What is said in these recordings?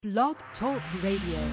Blog Talk Radio.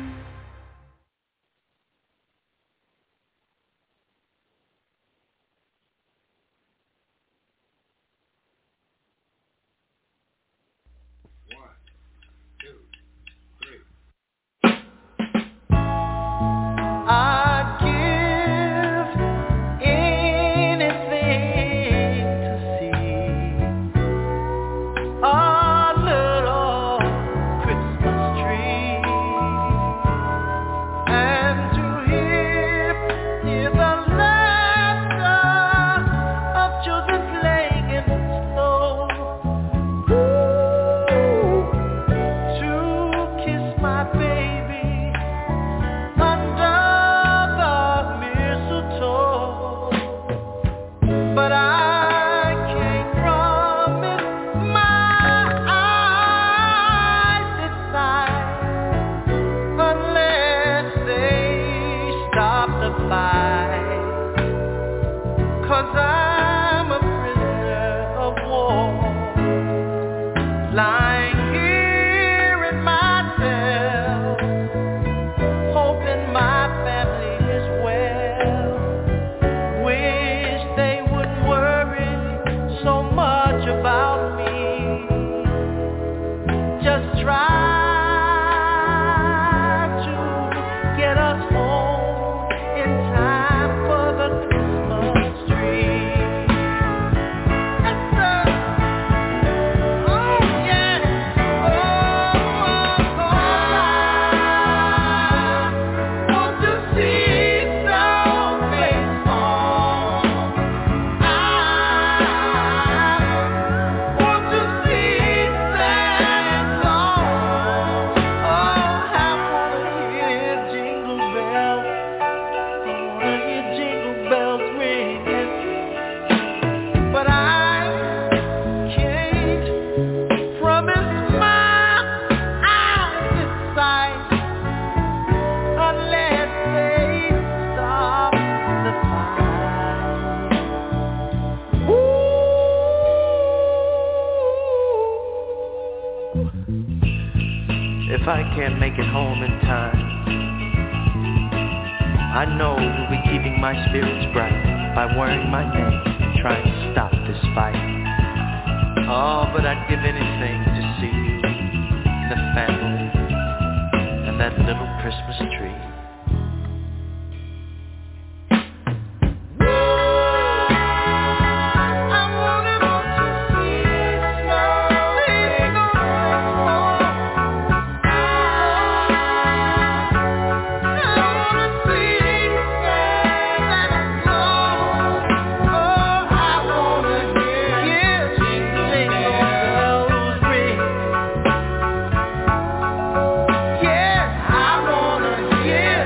If I can't make it home in time, I know you'll be keeping my spirits bright by wearing my name and trying to stop this fight. Oh, but I'd give anything to see you, the family, and that little Christmas tree. Yeah.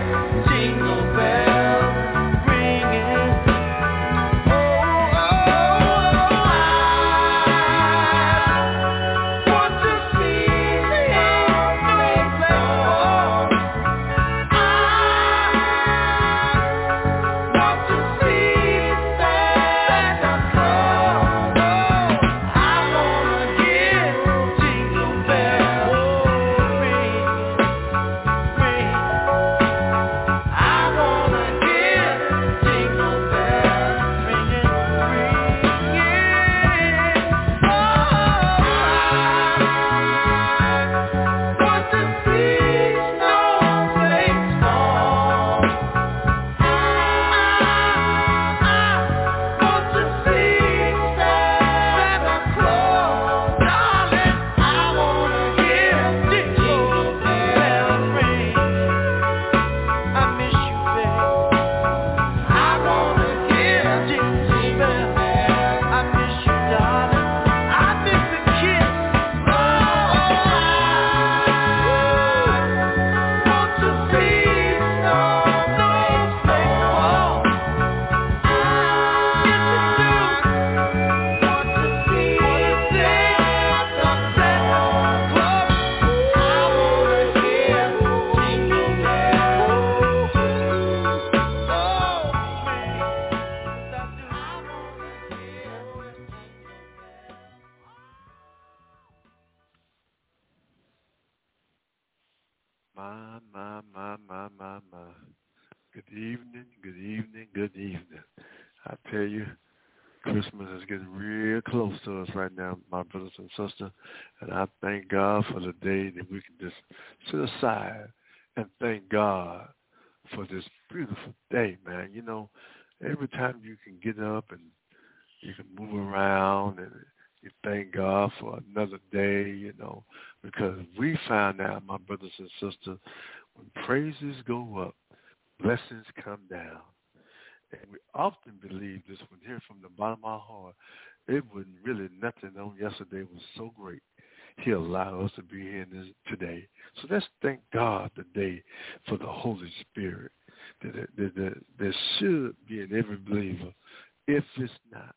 My. Good evening, good evening, good evening. I tell you, Christmas is getting real close to us right now, my brothers and sisters. And I thank God for the day that we can just sit aside and thank God for this beautiful day, man. You know, every time you can get up and you can move around and you thank God for another day, you know, because we found out, my brothers and sisters, when praises go up, blessings come down. And we often believe this one here from the bottom of our heart. It wasn't really nothing on yesterday was so great. He allowed us to be here today. So let's thank God today for the Holy Spirit that should be in every believer. If it's not,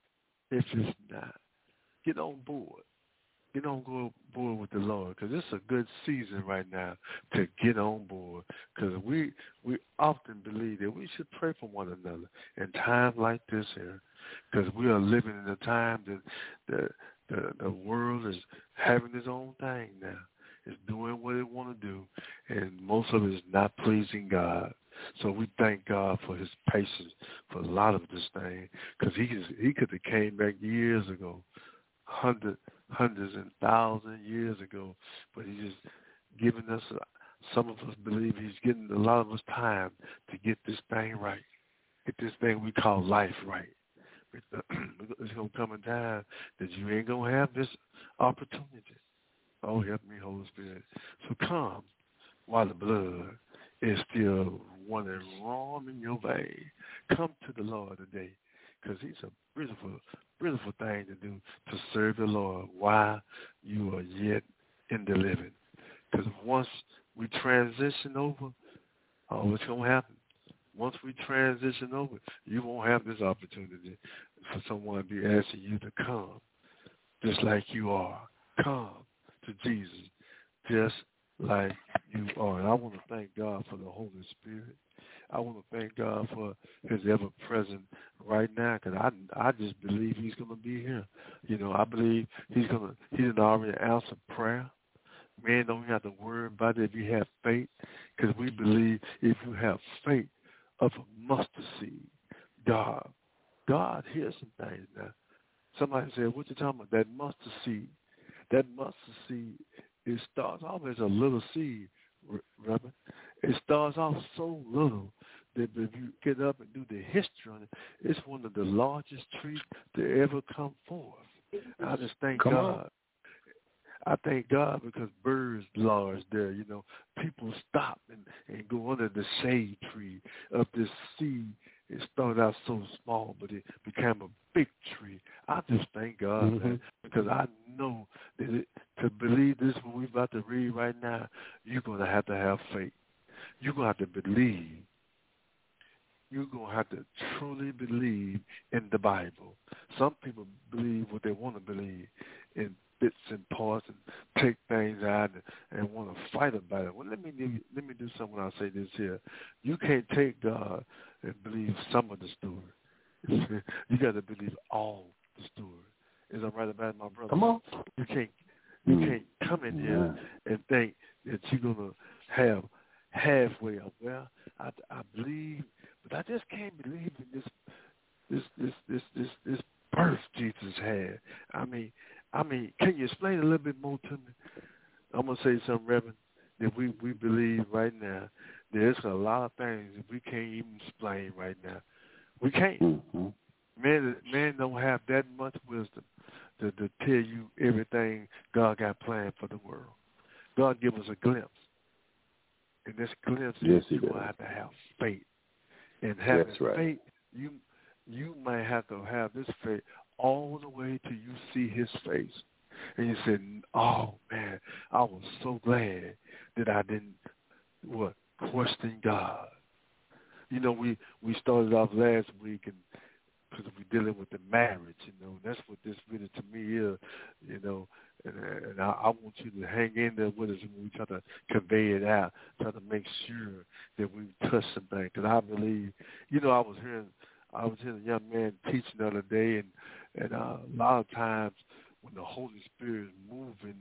get on board. Get on board with the Lord, because it's a good season right now to get on board, because we often believe that we should pray for one another in times like this here, because we are living in a time that the world is having its own thing now. It's doing what it want to do, and most of it is not pleasing God. So we thank God for his patience for a lot of this thing, because he could have came back years ago, hundreds and thousands years ago, but he's just giving us, some of us believe he's getting a lot of us time to get this thing right, get this thing we call life right. It's going to come a time that you ain't going to have this opportunity. Oh, help me, Holy Spirit. So come while the blood is still running warm in your vein. Come to the Lord today, because he's a beautiful thing to do, to serve the Lord while you are yet in the living. Because once we transition over, what's going to happen? Once we transition over, you won't have this opportunity for someone to be asking you to come, just like you are. Come to Jesus, just like you are. And I want to thank God for the Holy Spirit. I want to thank God for his ever-present right now, because I just believe he's going to be here. You know, I believe he's already answered prayer. Man, don't have to worry about it if you have faith, because we believe if you have faith of a mustard seed, God hears some things now. Somebody said, what you talking about? That mustard seed. That mustard seed, it starts off as a little seed, Reverend. It starts off so little that if you get up and do the history on it, it's one of the largest trees to ever come forth. I just thank God. I thank God because birds lodge there. You know, people stop and go under the shade tree of this seed. It started out so small, but it became a big tree. I just thank God, man, because I know that to believe this, what we're about to read right now, you're going to have faith. You're going to have to believe. You're going to have to truly believe in the Bible. Some people believe what they want to believe in bits and parts and take things out and want to fight about it. Well, let me do something when I say this here. You can't take God and believe some of the story. You got to believe all the story. Is that right about it, my brother? Come on. You can't come in here and think that you're gonna have halfway up. Well, I believe, but I just can't believe in this birth Jesus had. I mean, can you explain a little bit more to me? I'm gonna say something, Reverend, that we believe right now. There's a lot of things that we can't even explain right now. We can't. Mm-hmm. Man don't have that much wisdom to tell you everything God got planned for the world. God give us a glimpse. And this glimpse is you will have to have faith. And having faith, you might have to have this faith all the way till you see his face. And you said, oh, man, I was so glad that I didn't, question God. You know, we started off last week, and because we're dealing with the marriage, you know, and that's what this really to me is, you know, and I want you to hang in there with us when we try to convey it out, try to make sure that we touch something. Because I believe, you know, I was hearing a young man teaching the other day, and a lot of times when the Holy Spirit is moving,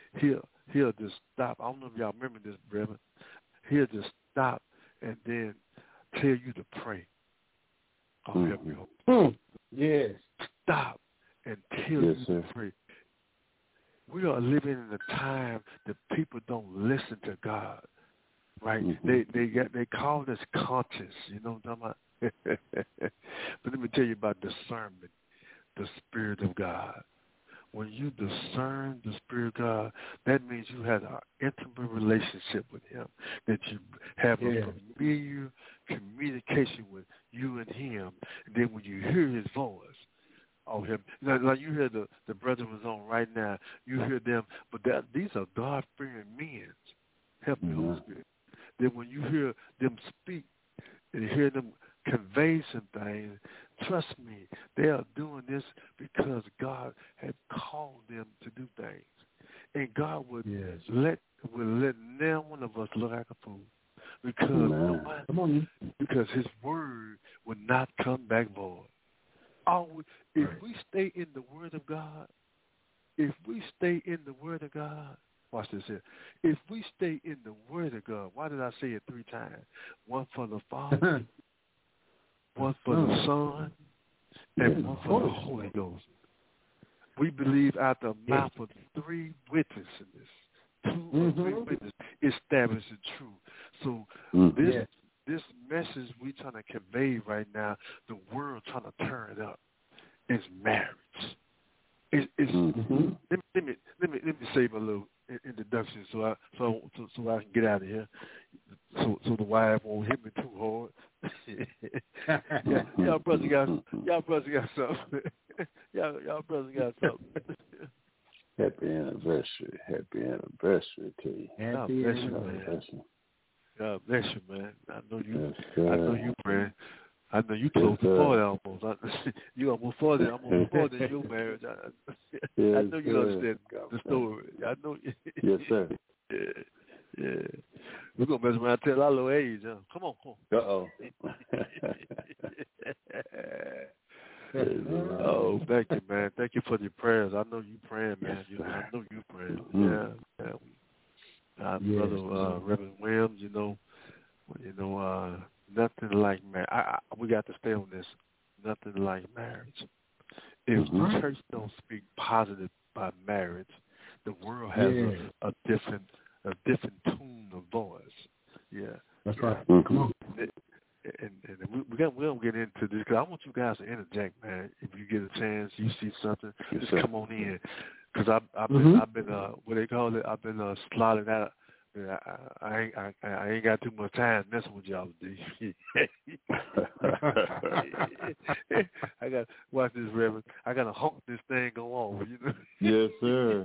he'll just stop. I don't know if y'all remember this, Reverend. He'll just stop and then tell you to pray. Oh, help me. Yes. Stop and tell you to pray. We are living in a time that people don't listen to God, right? They call this conscience, you know what I'm talking about? But let me tell you about discernment, the Spirit of God. When you discern the Spirit of God, that means you have an intimate relationship with Him, that you have a familiar communication with you and Him. And then when you hear His voice, Him, like you hear the brother was on right now, you hear them, but these are God-fearing men. Help me, Holy Spirit. Then when you hear them speak and hear them convey some things, trust me, they are doing this because God had called them to do things. And God would let now one of us look like a fool. Because His word would not come back void. If we stay in the Word of God, watch this here. If we stay in the Word of God, why did I say it 3 times? One for the Father, one for the Son, and one for the Holy Ghost. We believe out the mouth of 3 witnesses, 2 or 3 witnesses establish the truth. So this message we trying to convey right now, the world trying to turn it up, is marriage. Let me save a little introduction so I can get out of here. So the wife won't hit me too hard. Y'all brothers got something. y'all brothers got something. Happy anniversary to you. God bless you, man. God bless you, man. I know you praying. I know you close to 40 almost. You almost 40. I'm almost 40 in your marriage. I know you understand the story. I know. Yes, sir. Yeah. We're going to mess around and tell our little age, huh? Come on. Uh-oh. Oh, thank you, man. Thank you for your prayers. I know you praying, man. I know you praying. Brother Reverend Williams, nothing like marriage. We got to stay on this. Nothing like marriage. If the church don't speak positive about marriage, the world has a different tune of voice. Yeah, that's right. Come on. And we don't get into this because I want you guys to interject, man. If you get a chance, you see something, just come on in. Because I've been what they call it. I've been sliding out. I ain't got too much time messing with y'all, D. I got watch this, Reverend. I got to honk this thing go on. You know? Yes, sir.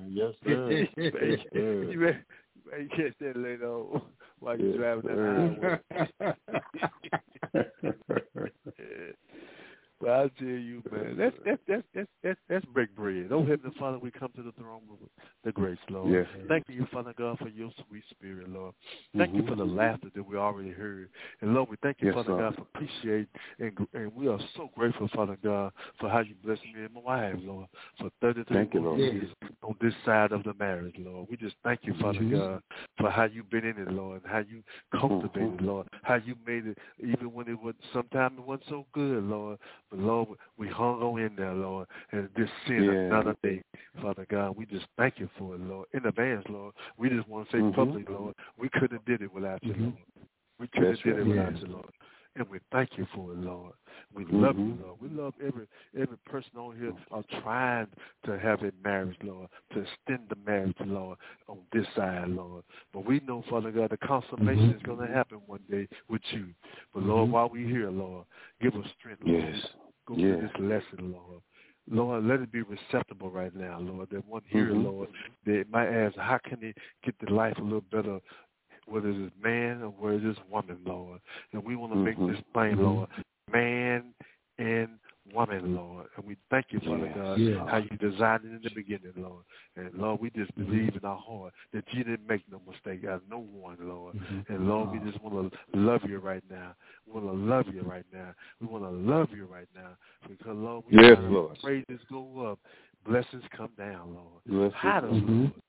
You may catch that later on while you're driving down the highway. But I tell you, man, that's break bread. Oh, Heavenly Father, we come to the throne with the grace, Lord. Yes. Thank you, Father God, for your sweet spirit, Lord. Thank you for the laughter that we already heard. And, Lord, we thank you, Father God, for appreciating, and we are so grateful, Father God, for how you blessed me and my wife, Lord, for 33 years on this side of the marriage, Lord. We just thank you, Father God, for how you've been in it, Lord, and how you cultivated, Lord, how you made it, even when sometimes it wasn't so good, Lord. But, Lord, we hung on in there, Lord, and just seeing another day, Father God. We just thank you for it, Lord. In advance, Lord, we just want to say publicly, Lord, we couldn't have did it without you, Lord. We couldn't have did it without you, Lord. And we thank you for it, Lord. We love you, Lord. We love every person on here are trying to have a marriage, Lord, to extend the marriage, Lord, on this side, Lord. But we know, Father God, the consummation is going to happen one day with you. But, Lord, while we're here, Lord, give us strength, Lord. Yes. Go through this lesson, Lord. Lord, let it be receptible right now, Lord. That one here, Lord, they might ask, how can they get the life a little better, whether it's man or whether it's woman, Lord. And we want to make this plain, Lord, man and woman, Lord. And we thank you, Father God, how you designed it in the beginning, Lord. And, Lord, we just believe in our heart that you didn't make no mistake out of no one, Lord. And, Lord, we just want to love you right now. We want to love you right now. We want to love you right now. Because, Lord, we Lord. Praises go up. Blessings come down, Lord. Blessings. Hide us, Lord.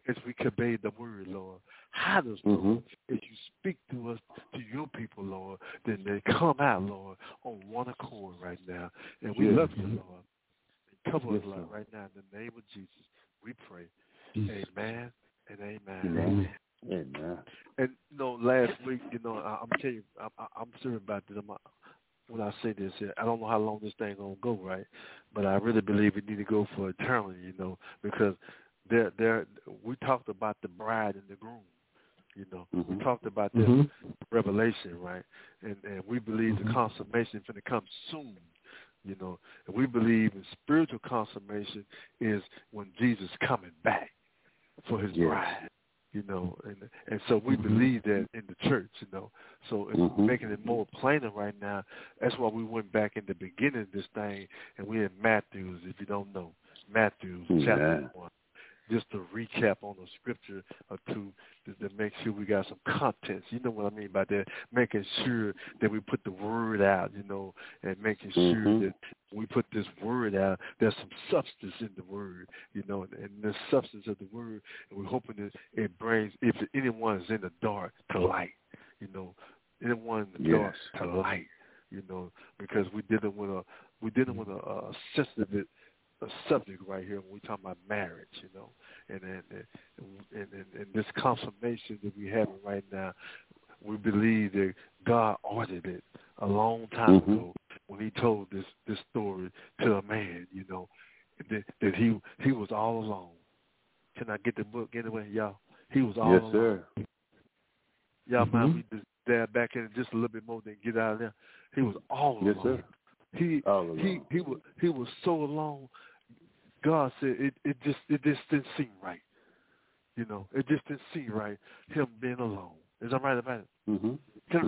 as we convey the word, Lord. Hide us, Lord, as you speak to us, to your people, Lord, then they come out, Lord, on one accord right now. And we love you, Lord. And cover us, Lord, right now in the name of Jesus. We pray. Amen and amen. Amen. And, last week, I'm telling you, I'm serious about this. When I say this, I don't know how long this thing going to go, right? But I really believe it need to go for eternity, because we talked about the bride and the groom, We talked about this revelation, right? And we believe the consummation is going to come soon, And we believe in spiritual consummation is when Jesus coming back for his bride. And so we believe that in the church, So it's making it more plainer right now. That's why we went back in the beginning of this thing, and we're in Matthews, if you don't know. Matthews, chapter 1. Just to recap on a scripture or two to make sure we got some contents. You know what I mean by that? Making sure that we put the word out, and making sure that we put this word out, there's some substance in the word, and the substance of the word, and we're hoping that it brings, if anyone is in the dark, to light, anyone in the dark to light, because we're dealing with a sensitive subject right here when we talk about marriage, and this consummation that we have right now, we believe that God ordered it a long time ago when he told this story to a man, that he was all alone. Can I get the book anyway, y'all? He was all alone. Sir. Y'all mind we just dab back in just a little bit more than get out of there? He was all alone. Sir. He was so alone. God said it just didn't seem right. It just didn't seem right, him being alone. Is that right about it?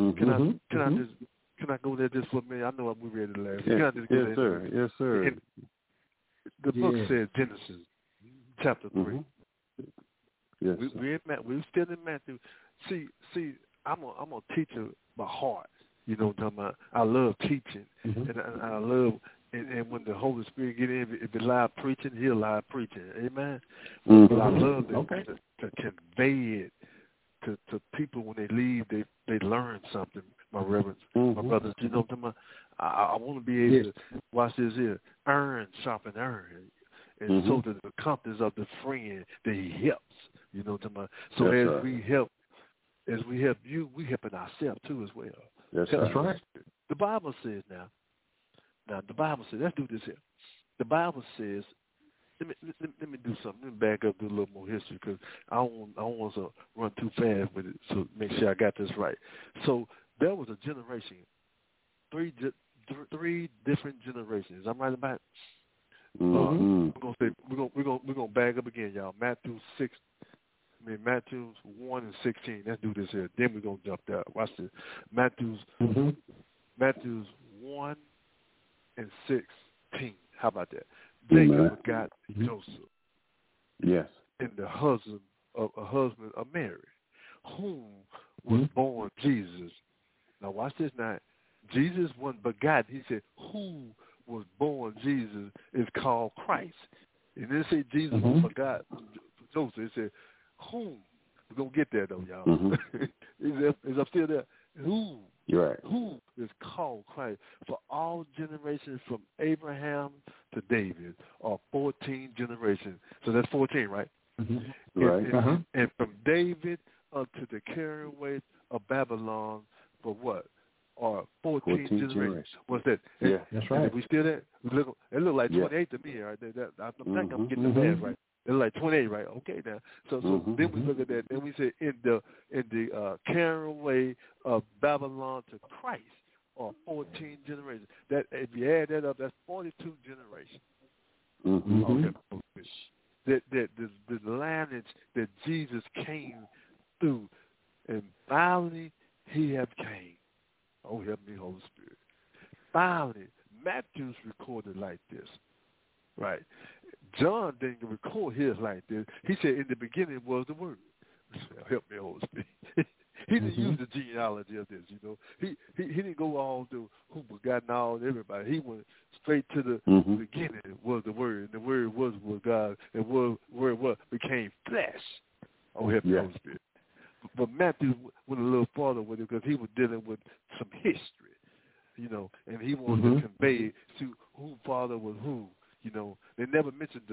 Can I go there just for a minute? I know we ready to laugh. Can I just go there? Sir. Yes, sir. And the book says Genesis chapter 3. Yes, we're still in Matthew. See, I'm a teacher by heart. What I'm talking about? I love teaching, and I love. And when the Holy Spirit get in, if it's live preaching, he'll live preaching. Amen. But I love to convey it to people when they leave. They learn something. My reverends, my brothers. You know what I'm talking about? I want to be able to watch this here. Earn, sharpen, earn, and so that the compass of the friend that he helps. You know what I'm talking about? So as we help you, we helping ourselves too as well. That's right. The Bible says now, the Bible says, let's do this here. The Bible says, let me do something. Let me back up, do a little more history, because I don't want to run too fast with it, so make sure I got this right. So there was a generation, three different generations. I'm right about it? We're gonna back up again, y'all. Matthew 1 and 16. Let's do this here. Then we're gonna jump there. Watch this. Matthews 1 and 16. How about that? Jacob begot Joseph. Yes. And the husband of Mary, whom was born Jesus. Now watch this now. Jesus wasn't begotten. He said, who was born Jesus is called Christ. It didn't say Jesus was begotten Joseph. It said, whom. We're going to get there, though, y'all. Is up still there? Who? You're right. Who is called Christ? For all generations from Abraham to David are 14 generations. So that's 14, right? Right. And from David unto the carrying away of Babylon for what? Or 14 generations. What's that? Yeah, that's right. We still there? It look like 28 to me. Right? I think I'm getting the math right. It's like 28, right? Okay, now. So then we look at that. Then we say in the carrying away of Babylon to Christ, or 14 generations. That if you add that up, that's 42 generations. That the lineage that Jesus came through, and finally he have came. Oh, help me, Holy Spirit. Finally, Matthew's recorded like this, right? John didn't record his like this. He said, in the beginning was the Word. Help me, Holy Spirit. He didn't use the genealogy of this, He didn't go all to who begotten all everybody. He went straight to the beginning was the Word, and the Word was God, and Word became flesh Oh, help me, Holy Spirit. But Matthew went a little farther with it because he was dealing with some history, you know, and he wanted to convey to who father was who. You know, they never mentioned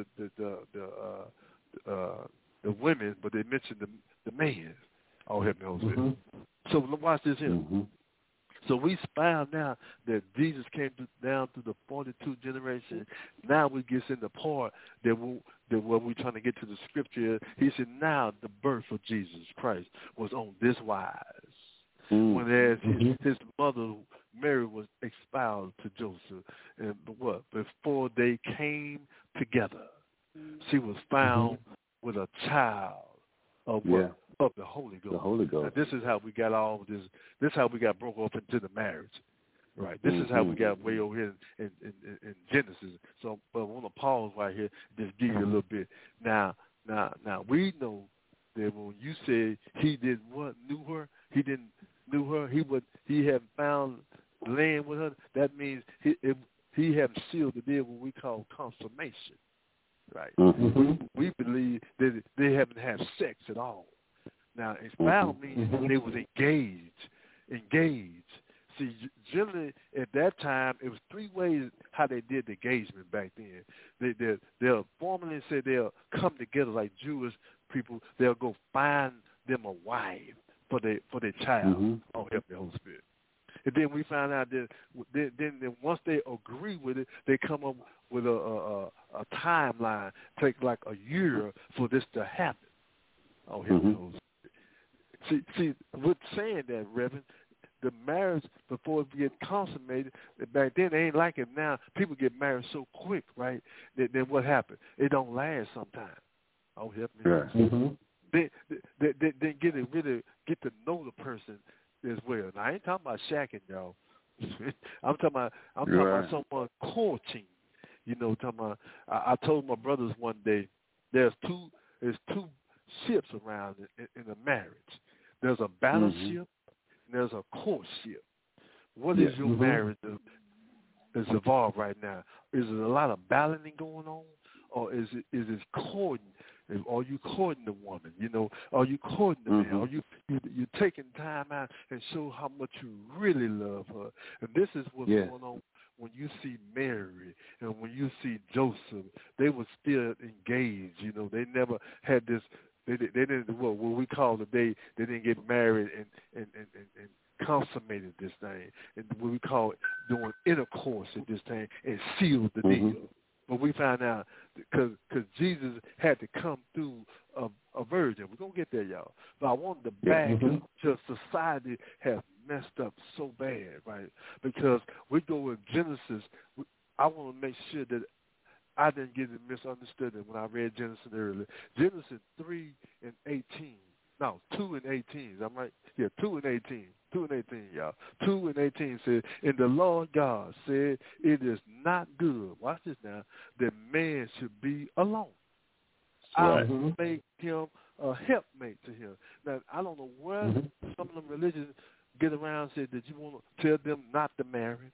the women, but they mentioned the man. Oh, help me, Holy Spirit. So watch this here. So we found now that Jesus came down through the 42 generation. Now we get in the part that where we're trying to get to the scripture. He said, now the birth of Jesus Christ was on this wise. Whereas his mother, Mary, was espoused to Joseph. And what? Before they came together, she was found with a child of what? Of the Holy Ghost. The Holy Ghost. Now, this is how we got all this. This is how we got broke off into the marriage, right? This is how we got way over here in Genesis. So, but I want to pause right here, just give you a little bit. Now, we know that when you say he didn't knew her, he didn't knew her. He hadn't found land with her. That means he hadn't sealed the deal, what we call consummation, right? We believe that they haven't had sex at all. Now, espoused means they was engaged. See, generally at that time, it was three ways how they did the engagement back then. They'll formally say they'll come together like Jewish people. They'll go find them a wife for their child. Oh, help me, Holy Spirit. And then we find out that then once they agree with it, they come up with a timeline. Take like a year for this to happen. Oh, help me, Holy Spirit. See, with saying that, Reverend, the marriage before it get consummated, back then they ain't like it now. People get married so quick, right? Then what happened? It don't last sometimes. Oh, help me. Then get to know the person as well. Now, I ain't talking about shacking, y'all. I'm talking about someone courting. You know, talking about. I told my brothers one day, there's two ships around in a marriage. There's a battleship and there's a courtship. What is your marriage is involved right now? Is it a lot of battling going on, or is it courting? Are you courting the woman? You know, are you courting the man? Are you taking time out and show how much you really love her? And this is what's going on when you see Mary and when you see Joseph. They were still engaged. You know, they never had this. They didn't what we call today. They didn't get married and consummated this thing, and what we call doing intercourse at this thing and sealed the deal. But we found out because Jesus had to come through a virgin. We're gonna get there, y'all. But I wanted to back up. Just society has messed up so bad, right? Because we go in Genesis. I want to make sure that I didn't get it misunderstood when I read Genesis earlier. Genesis 3:18. No, 2:18. I'm right. Yeah, 2:18. 2:18, y'all. 2:18 says, and the Lord God said, it is not good. Watch this now. That man should be alone. I will make him a helpmate to him. Now, I don't know where some of them religions get around and say that you want to tell them not to marry,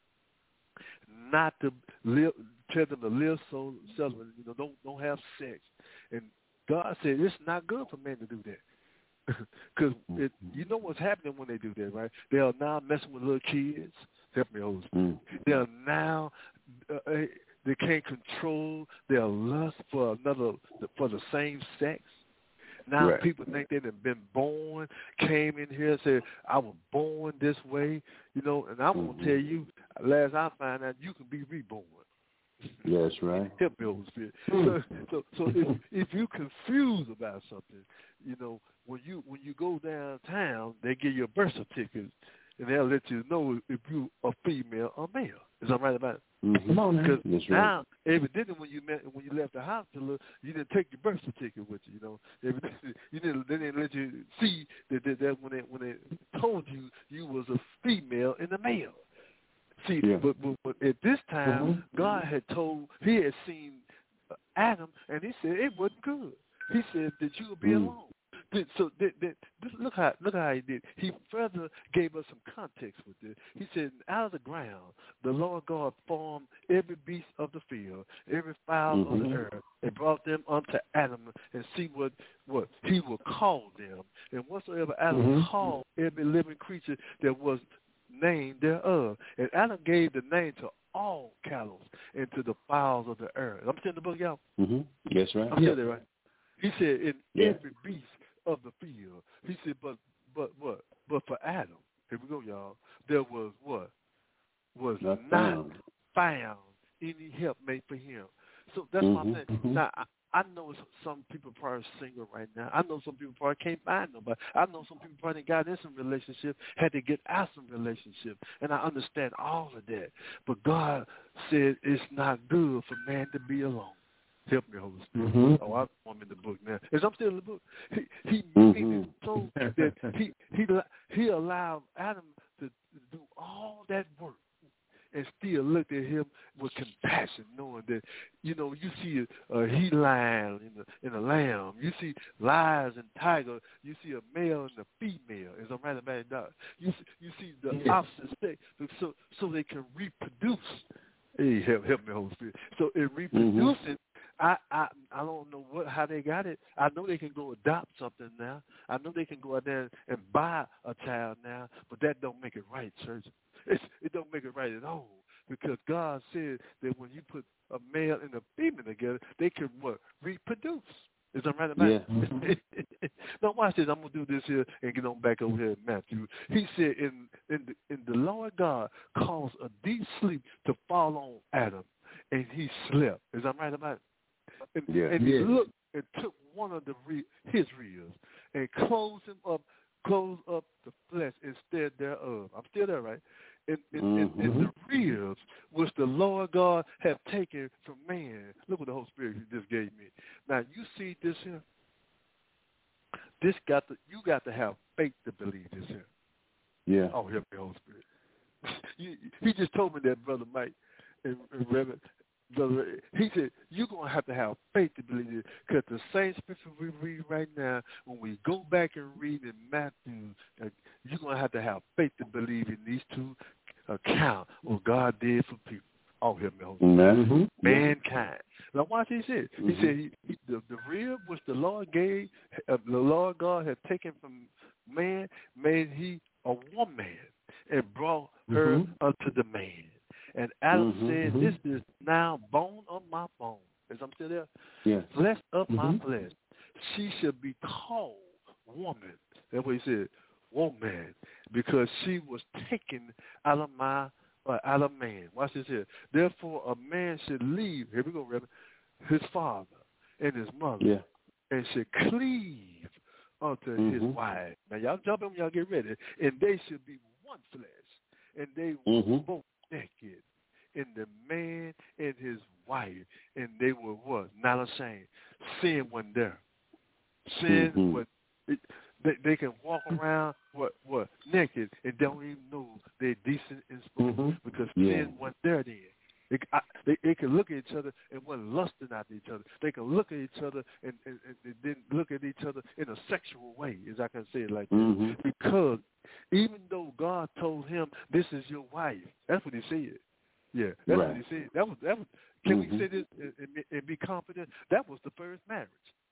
not to live. Tell them to live so celibate, you know, don't have sex. And God said it's not good for men to do that. Because you know what's happening when they do that, right? They are now messing with little kids. Help me, Holy Spirit. They are now, they can't control their lust for the same sex. Now people think they've been born, came in here and said, I was born this way, you know, and I'm going to tell you, last I find out, you can be reborn. Yes, right. Help me, Holy Spirit. So if you're confused about something, you know, when you go downtown, they give you a birth certificate, and they'll let you know if you are female or male. Is that right about it? Come on, because now, evidently, when you left the hospital, you didn't take your birth certificate with you. You know, they didn't let you see that when they told you was a female and a male. See, but at this time, God had he had seen Adam, and he said it wasn't good. He said that you would be alone. Look how he did. He further gave us some context with this. He said, out of the ground, the Lord God formed every beast of the field, every fowl of the earth, and brought them unto Adam and see what he will call them. And whatsoever Adam called every living creature that was named thereof. And Adam gave the name to all cattle and to the fowls of the earth. I'm saying the book, y'all. That's right. I'm saying that right. He said, in every beast of the field. He said, but for Adam, here we go, y'all, there was what? Was not found any help made for him. So that's what I'm saying. Now, I know some people probably single right now. I know some people probably can't find nobody. I know some people probably got in some relationship, had to get out some relationship, and I understand all of that. But God said it's not good for man to be alone. Help me, Holy Spirit. Oh, I'm in the book now. As I'm still in the book, he made it so that he allowed Adam to do all that work and still looked at him with compassion, knowing that, you see a he-lion in a lamb. You see lions and tigers. You see a male and a female. As I'm right about that. You see the opposite sex, so they can reproduce. Hey, help me, Holy Spirit. So in reproducing, I don't know how they got it. I know they can go adopt something now. I know they can go out there and buy a child now, but that don't make it right, church. It don't make it right at all, because God said that when you put a male and a female together, they can reproduce. Is that right about it? Now watch this. I'm gonna do this here and get on back over here in Matthew. He said, in the Lord God caused a deep sleep to fall on Adam, and he slept. Is that right about it? And he looked and took one of his ribs and closed up the flesh instead thereof. I'm still there, right? And the ribs which the Lord God have taken from man. Look what the Holy Spirit just gave me. Now you see this here. You got to have faith to believe this here. Yeah. Oh, help me, Holy Spirit. He just told me that, Brother Mike and Reverend. He said, you're going to have faith to believe it, because the same scripture we read right now, when we go back and read in Matthew, you're going to have faith to believe in these two accounts what God did for people. Oh, help me, Holy Spirit. Mankind. Now watch what he said. He said the rib which the Lord gave, the Lord God had taken from man, made he a woman and brought her unto the man. And Adam said, this is now bone of my bone. As I'm still there? Yeah. Flesh of my flesh. She shall be called woman. That's what he said, woman, because she was taken out of man. Watch this here. Therefore, a man should leave, here we go, Reverend, his father and his mother, and should cleave unto his wife. Now, y'all jump in when y'all get ready. And they should be one flesh. And they were both naked, and the man and his wife, and they were what? Not ashamed. Sin wasn't there. Sin was, they can walk around what naked and don't even know they're decent and spoken, because sin wasn't there then. They can look at each other and wasn't lusting after each other. They can look at each other and didn't look at each other in a sexual way, as I can say it like that. Because even though God told him, this is your wife, that's what he said. Yeah, that's what he said. That was. Can we say this and be confident? That was the first marriage.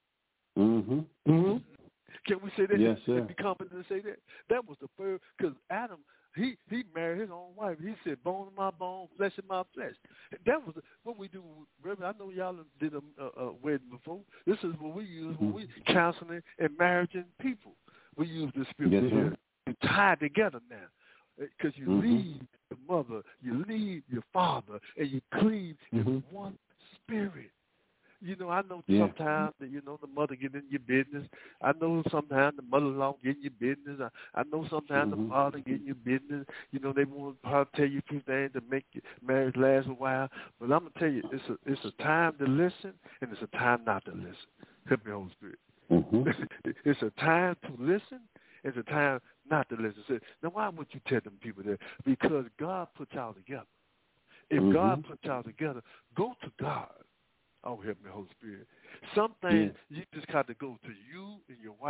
Can we say that? Yes, sir. And be confident to say that? That was the first, because Adam, he married his own wife. He said, bone of my bone, flesh of my flesh. That was what we do. Reverend, I know y'all did a wedding before. This is what we use when we counseling and marrying people. We use this spirit here to tie together now. Because you leave your mother, you leave your father, and you cleave in one spirit. I know sometimes that, the mother get in your business. I know sometimes the mother-in-law get in your business. I know sometimes the father get in your business. They want to tell you a few things to make your marriage last a while. But I'm going to tell you, it's a time to listen, and it's a time not to listen. Help me, Holy Spirit. It's a time to listen. It's a time not to listen. Now, why would you tell them people that? Because God put y'all together. If God put y'all together, go to God. Oh, help me, Holy Spirit. Some things you just got to go to you and your wife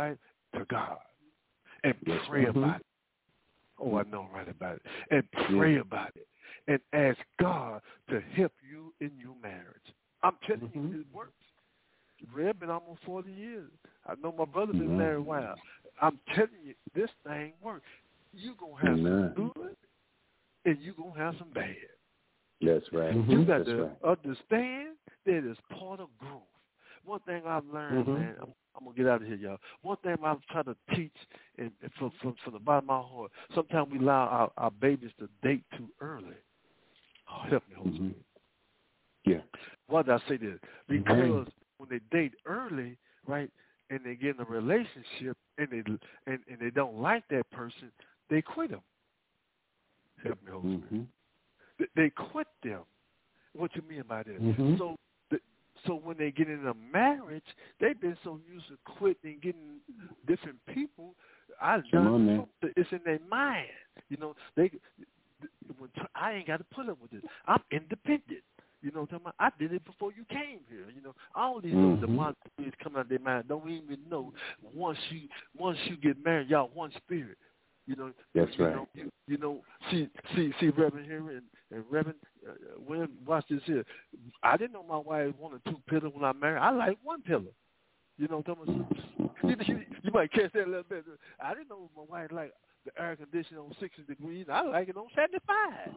to God and pray about it. Oh, I know right about it. And pray about it. And ask God to help you in your marriage. I'm telling you, it works. Red been almost 40 years. I know my brother been married a while. I'm telling you, this thing works. You're going to have some good and you're going to have some bad. That's right. You got to understand that it's part of growth. One thing I've learned, man, I'm going to get out of here, y'all. One thing I've tried to teach and from the bottom of my heart, sometimes we allow our babies to date too early. Oh, help me, Holy Spirit. Yeah. Why did I say this? Because when they date early, right, and they get in a relationship and they don't like that person, they quit them. Help me, Holy Spirit. They quit them. What you mean by that? So when they get in a marriage, they've been so used to quitting and getting different people. It's in their mind. You know, I ain't got to put up with this. I'm independent. You know what I'm talking about? I did it before you came here. You know, all these little demonic spirits come out of their mind. Don't even know once you get married, y'all one spirit. You know, that's right. You know, see, Reverend here and Reverend William, watch this here. I didn't know my wife wanted 2 pillars when I married. I like 1 pillar. You know what I'm talking about? You might catch that a little bit. I didn't know my wife liked the air conditioner on 60 degrees. I like it on 75.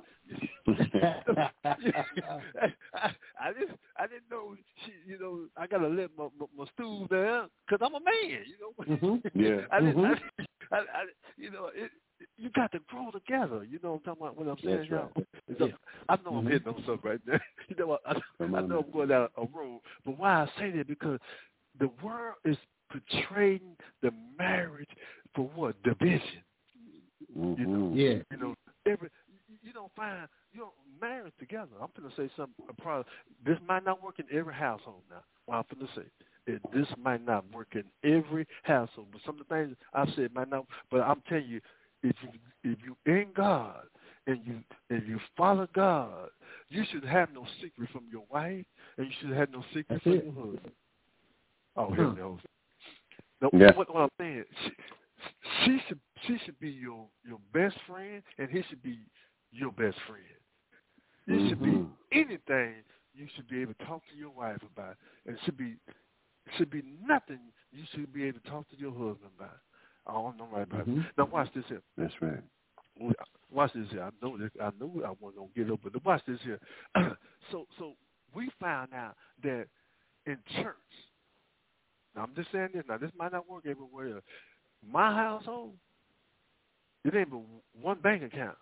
I didn't know she. You know, I gotta let my stool down because I'm a man. You know. You know, you got to grow together. You know what I'm talking about? What I'm saying, y'all. I know I'm hitting on something right there. You know what? I know I'm going down a road, but why I say that because the world is portraying the marriage for what? Division. You know, you know, you don't find married together. I'm gonna say something. This might not work in every household now. What I'm gonna say, this might not work in every household. But some of the things I've said might not. But I'm telling you, if you in God and you follow God, you should have no secret from your wife, and you should have no secret from your husband. Oh, here we go. No, what I'm saying. She should be your best friend, and he should be your best friend. It should be anything you should be able to talk to your wife about. And it should be nothing you should be able to talk to your husband about. I don't know right about it. Now watch this here. That's right. Watch this here. I knew I wasn't gonna get up, but watch this here. So we found out that in church. Now I'm just saying this. Now this might not work everywhere. My household, it ain't but 1 bank account.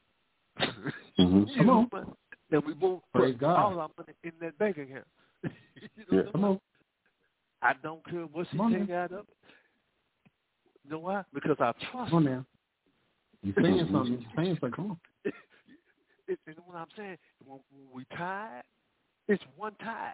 Come on. And we both put all our money in that bank account. Come on. I don't care what she take out of it. You know why? Because I trust her. Now. You're saying something. You're saying something. Come on. You know what I'm saying? When we tied, it's 1 tie.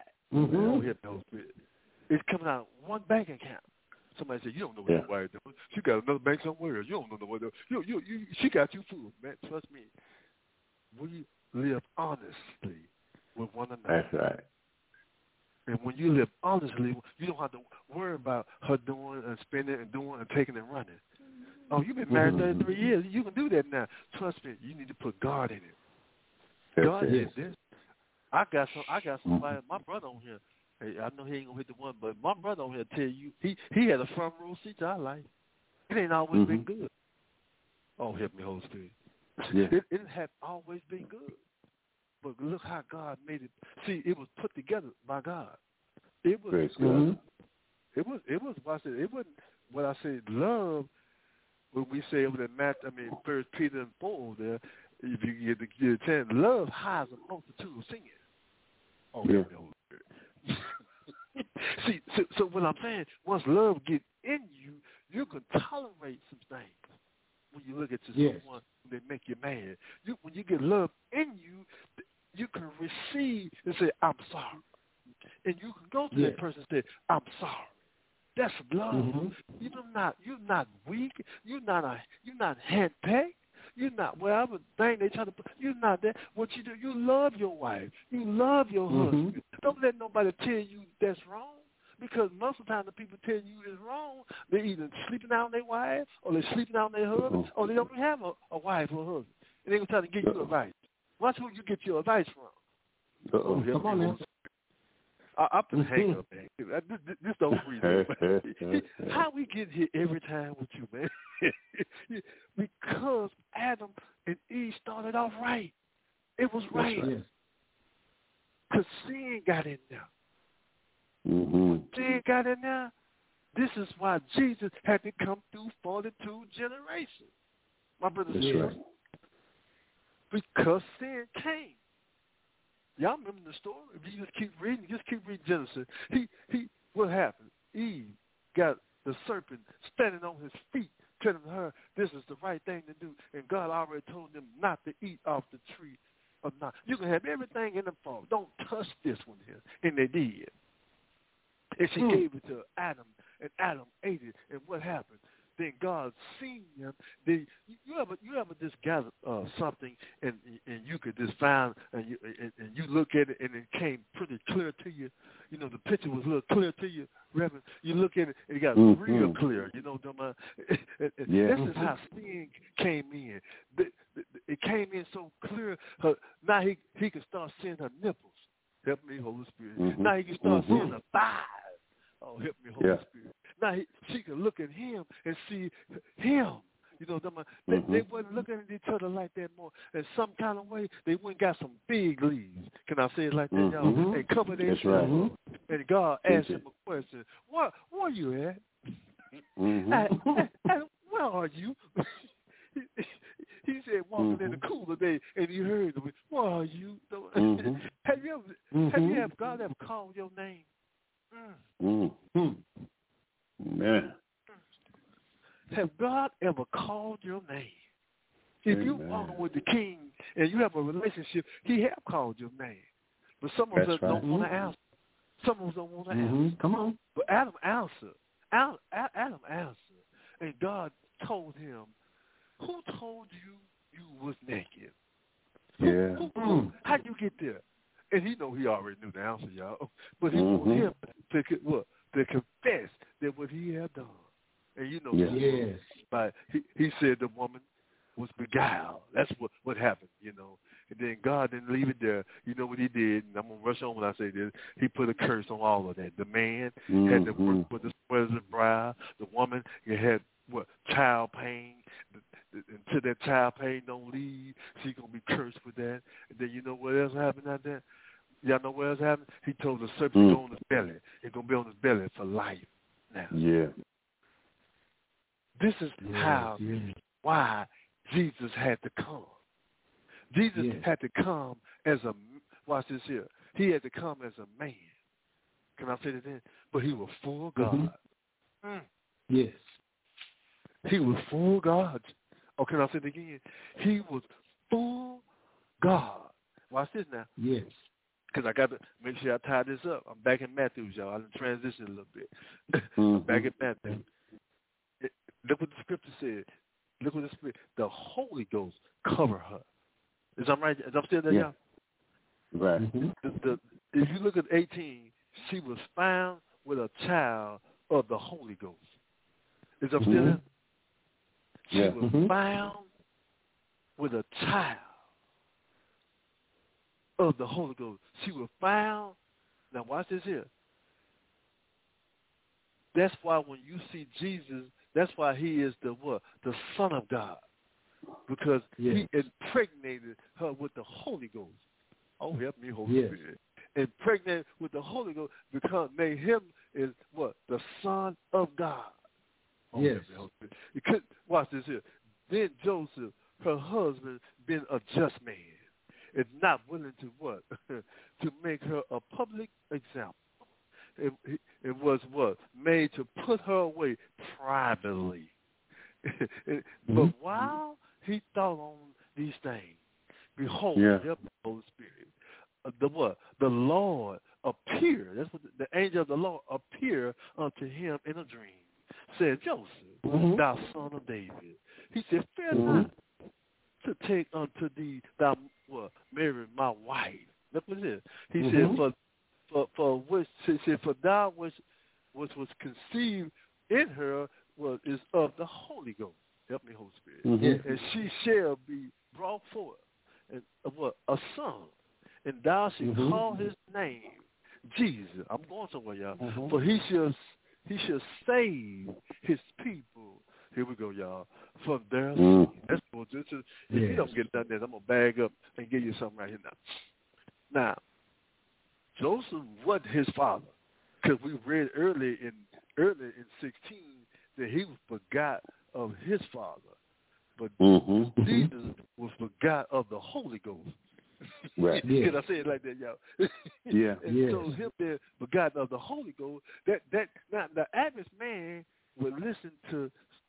It's coming out of 1 bank account. Somebody said, you don't know what your wife doing. She got another bank somewhere. You don't know what she got you fooled, man. Trust me. We live honestly with one another. That's right. And when you live honestly, you don't have to worry about her doing and spending and doing and taking and running. Oh, you've been married 33 years. You can do that now. Trust me. You need to put God in it. God did this. I got somebody. My brother on here. Hey, I know he ain't gonna hit the one, but my brother on here tell you he had a front row seat to our life. It ain't always been good. Oh, help me, Holy Spirit. Yeah. It has always been good, but look how God made it. See, it was put together by God. It was. It was. Watch it. It wasn't what I said. Love. When we say over there, First Peter and 4 there. If you get a chance, love hides a multitude of sin. Oh, help me, Holy Spirit. See, so what I'm saying, once love get in you, you can tolerate some things. When you look at someone, they make you mad. When you get love in you, you can receive and say, "I'm sorry," and you can go to that person and say, "I'm sorry." That's love. You're not weak. You're not handpicked. You're not whatever thing they try to put. You're not that. What you do, you love your wife. You love your husband. Don't let nobody tell you that's wrong. Because most of the time the people tell you it's wrong. They're either sleeping out on their wife, or they're sleeping out on their husband, or they don't even have a wife or a husband. And they're going to try to give you advice. Watch who you get your advice from. Come on, man. I can hang up, man. This don't read. How we get here every time with you, man? Because Adam and Eve started off right. It was right. Because sin got in there. Sin got in there. This is why Jesus had to come through 42 generations. My brothers and sisters. Because sin came. Y'all remember the story? If you just keep reading Genesis. What happened? Eve got the serpent standing on his feet, telling her this is the right thing to do. And God already told them not to eat off the tree of knowledge. You can have everything in the farm. Don't touch this one here. And they did. And she gave it to Adam, and Adam ate it. And what happened? Then God seen them. You ever just gather something and you could just find and you look at it and it came pretty clear to you. You know, the picture was a little clear to you, Reverend. You look at it and it got real clear. You know, this is how sin came in. It came in so clear. Now he can start seeing her nipples. Help me, Holy Spirit. Now he can start seeing her thighs. Oh, help me, Holy Spirit. Now she can look at him and see him. You know, they wasn't looking at each other like that more. In some kind of way, they went and got some big leaves. Can I say it like that, y'all? And covered their right. And God asked him a question. Where you at? Where are you? He said, walking in the cooler day, and he heard him. Where are you? Have you ever God ever called your name? Man. Have God ever called your name? If you're walking with the King and you have a relationship, he have called your name. But some of us don't want to answer. Some of us don't want to answer. Come on. But Adam answered. Adam answered. And God told him, who told you was naked? How'd you get there? And he already knew the answer, y'all. But he wanted him to confess that what he had done. And but he said the woman was beguiled. That's what happened, And then God didn't leave it there. You know what he did? And I'm going to rush on when I say this. He put a curse on all of that. The man had to work with the sweat of his brow. The woman had child pain. Until that child pain don't leave, she's going to be cursed with that. And then you know what else happened out there? Y'all know what else happened? He told the serpent to go on his belly. It's going to be on his belly for life now. Yeah. This is why Jesus had to come. Jesus had to come as watch this here. He had to come as a man. Can I say that then? But he was full God. Yes. He was full God. Oh, can I say it again? He was full God. Watch this now. Yes. Because I got to make sure I tie this up. I'm back in Matthew, y'all. I done transitioned a little bit. Back in Matthew. Look what the scripture said. Look what the scripture. The Holy Ghost cover her. Is I'm right? Is I'm still there, y'all? Right. If you look at 18, she was found with a child of the Holy Ghost. Is I'm still there? She was found with a child of the Holy Ghost. She was found. Now watch this here. That's why when you see Jesus, that's why he is the Son of God. Because he impregnated her with the Holy Ghost. Oh, help me, Holy Spirit. Impregnated with the Holy Ghost because made him is the Son of God. Oh, yes. Because, watch this here. Then Joseph, her husband, being a just man, is not willing to to make her a public example. It was made to put her away privately. But while he thought on these things, behold, the Holy Spirit, the Lord appeared. That's what the angel of the Lord appeared unto him in a dream. Said, Joseph, thou son of David. He said, fear not to take unto thee thou Mary my wife. Look what it is. He said, for thou which was conceived in her is of the Holy Ghost. Help me, Holy Spirit. Mm-hmm. And she shall be brought forth a son, and thou shalt call his name Jesus. I'm going somewhere, y'all. Mm-hmm. For he shall save his people. Here we go, y'all. From their sin. That's what this is. If you don't get done there, I'm gonna bag up and give you something right here now. Now, Joseph wasn't his father, because we read early in 16 that he was begot of his father, but Jesus was begot of the Holy Ghost. Right. Can I say it like that, y'all? Yeah. And so him being begotten of the Holy Ghost, that now the average man would listen to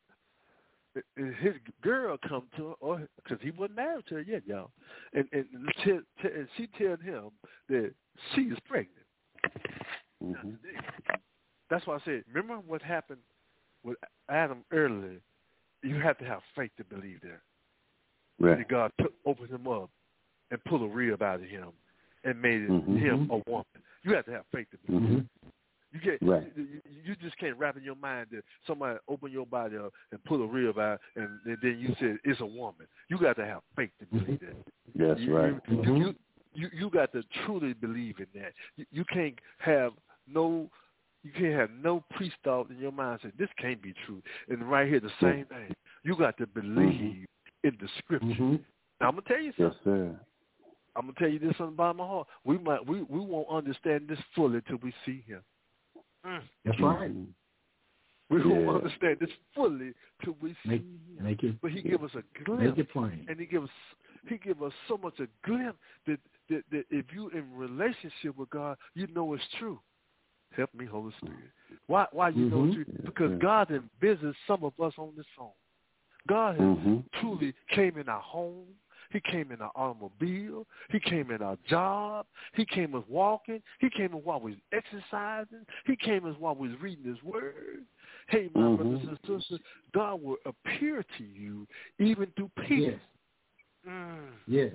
his girl come to him, or because he wasn't married to her yet, y'all, and she tell him that she is pregnant. Mm-hmm. That's why I said, remember what happened with Adam earlier? You have to have faith to believe that. Right. That God opened him up and pulled a rib out of him and made him a woman. You have to have faith to believe that. You can't. Right. You just can't wrap in your mind that somebody open your body up and pull a rib out, and then you said it's a woman. You got to have faith to believe that. That's right. You got to truly believe in that. You can't have no pre-thought in your mind saying this can't be true. And right here, the same thing. You got to believe in the scripture. Now, I'm gonna tell you something. Yes, sir. I'm gonna tell you this on the bottom of my heart. We won't understand this fully till we see him. That's right. We won't understand this fully till we see him. But he give us a glimpse. Make it plain. And he give us so much a glimpse that if you in relationship with God, you know it's true. Help me, Holy Spirit. Why you know it's true? Because God has visited some of us on this phone. God has truly came in our home. He came in our automobile. He came in our job. He came as walking. He came in while we was exercising. He came as while we was reading his word. Hey, my brothers and sisters, God will appear to you even through people. Yes.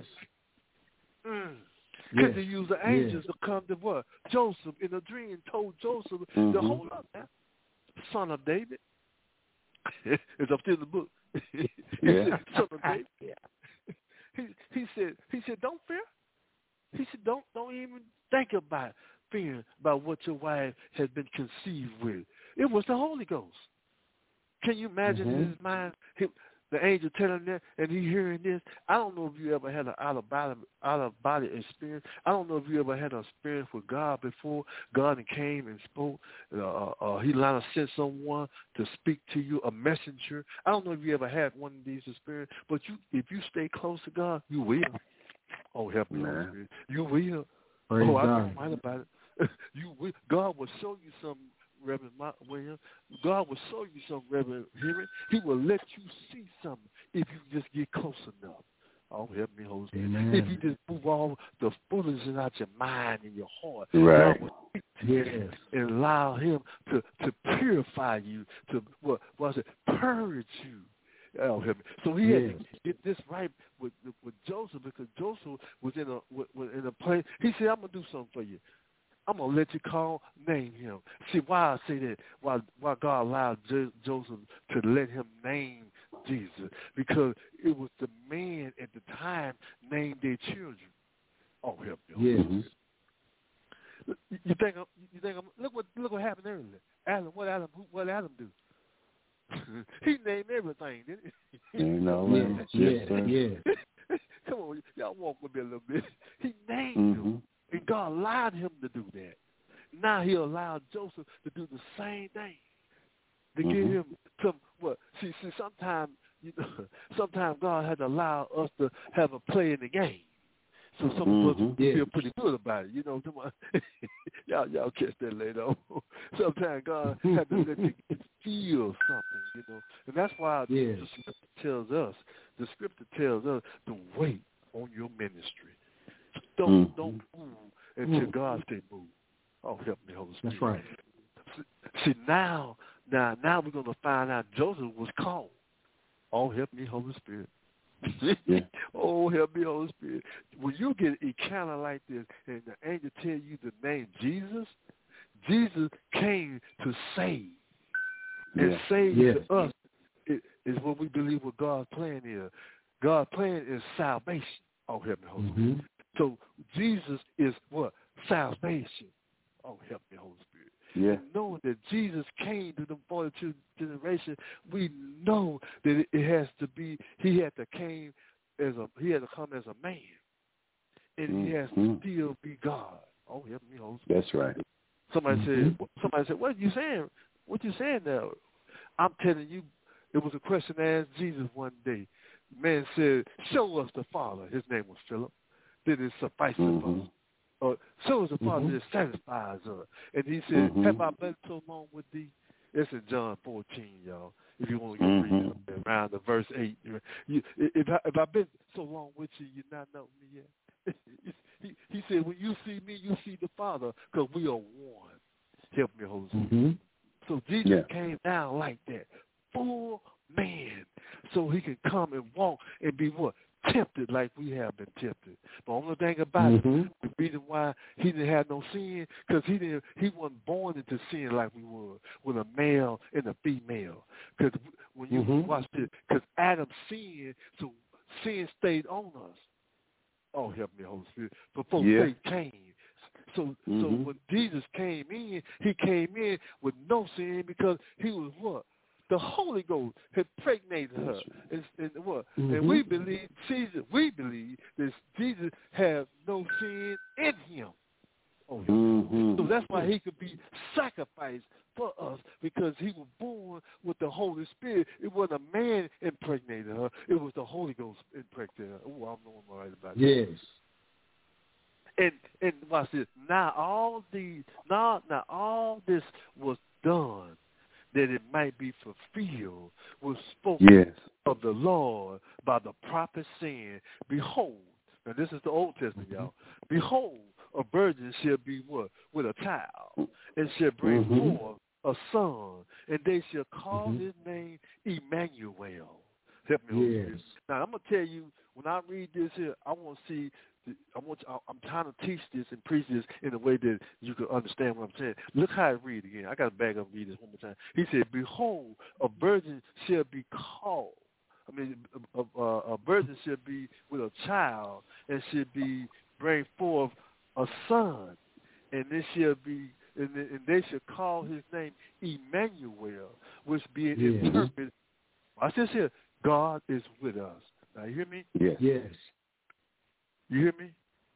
Because he used the angels to come to what? Joseph in a dream told Joseph to hold up now, son of David. It's up in the book. He said, son of David. He said, don't fear. He said, don't even think about fear about what your wife has been conceived with. It was the Holy Ghost. Can you imagine in his mind, the angel telling him that, and he hearing this? I don't know if you ever had an out-of-body experience. I don't know if you ever had an experience with God before. God came and spoke. He sent someone to speak to you, a messenger. I don't know if you ever had one of these experiences, but if you stay close to God, you will. Oh, help me, Holy Spirit. You will. Praise God. I don't mind about it. You will. God will show you something, Reverend William. God will show you something, Reverend Henry. He will let you see something if you just get close enough. Oh, help me, Holy Spirit. If you just move all the foolishness out your mind and your heart, right. God will speak to you and allow him to purify you, to purge you. Oh, help me. So he had to get this right with Joseph, because Joseph was in a place. He said, I'm going to do something for you. I'm going to let you name him. See, why I say that, why God allowed Joseph to let him name Jesus, because it was the man at the time named their children. Oh, help me. Yes. You think look what happened earlier. Adam, what Adam do? He named everything, didn't he? Come on, y'all walk with me a little bit. He named them, and God allowed him to do that. Now he allowed Joseph to do the same thing, to give him some. See, sometimes God had to allow us to have a play in the game. So some of us feel pretty good about it, y'all catch that later on. Sometimes God had to let you feel something, and that's why the scripture tells us to wait on your ministry. Don't move until God say move. Oh, help me, Holy Spirit. That's right. See, now we're going to find out Joseph was called. Oh, help me, Holy Spirit. Oh, help me, Holy Spirit. When you get an encounter like this and the angel tell you the name Jesus, Jesus came to save. And save to us is what we believe what God's plan is. God's plan is salvation. Oh, help me, Holy Spirit. So Jesus is what? Salvation. Oh, help me, Holy Spirit. Yeah. And knowing that Jesus came to the 42 generation, we know that it has to be, he had to come as a man. And he has to still be God. Oh, help me, Holy Spirit. That's right. Somebody said, what are you saying? What you saying now? I'm telling you, it was a question asked Jesus one day. The man said, show us the Father. His name was Philip. Did it suffice us? Or show us the Father that satisfies us. And he said, have I been so long with thee? It's in John 14, y'all. If you want to get reading around the verse 8. If I've been so long with you, you not know me yet. He said, when you see me, you see the Father, because we are one. Help me, Holy Spirit. So Jesus came down like that, full man, so he can come and walk and be what? Tempted like we have been tempted. The only thing about it, the reason why he didn't have no sin, because he wasn't born into sin like we were, with a male and a female. Because when you watch this, because Adam sinned, so sin stayed on us. Oh, help me, Holy Spirit. Before faith came. So when Jesus came in, he came in with no sin because he was what? The Holy Ghost had impregnated her. And what? And we believe that Jesus has no sin in him. Oh, so that's why he could be sacrificed for us, because he was born with the Holy Spirit. It wasn't a man impregnated her. It was the Holy Ghost impregnated her. Oh, I'm knowing all right about that. Yes. And watch this. Now all this was done that it might be fulfilled, was spoken of the Lord by the prophet saying, behold, and this is the Old Testament, y'all. Behold, a virgin shall be what? With a child, and shall bring forth a son, and they shall call his name Emmanuel. Help me, yes. Now, I'm going to tell you, when I read this here, I'm trying to teach this and preach this in a way that you can understand what I'm saying. Look how I read again. I got to back up and read this one more time. He said, behold, a virgin shall be called. A virgin shall be with a child, and shall be bring forth a son, and it shall be, and they shall call his name Emmanuel, which being interpreted. Watch this here. God is with us. Now, you hear me? Yes. You hear me?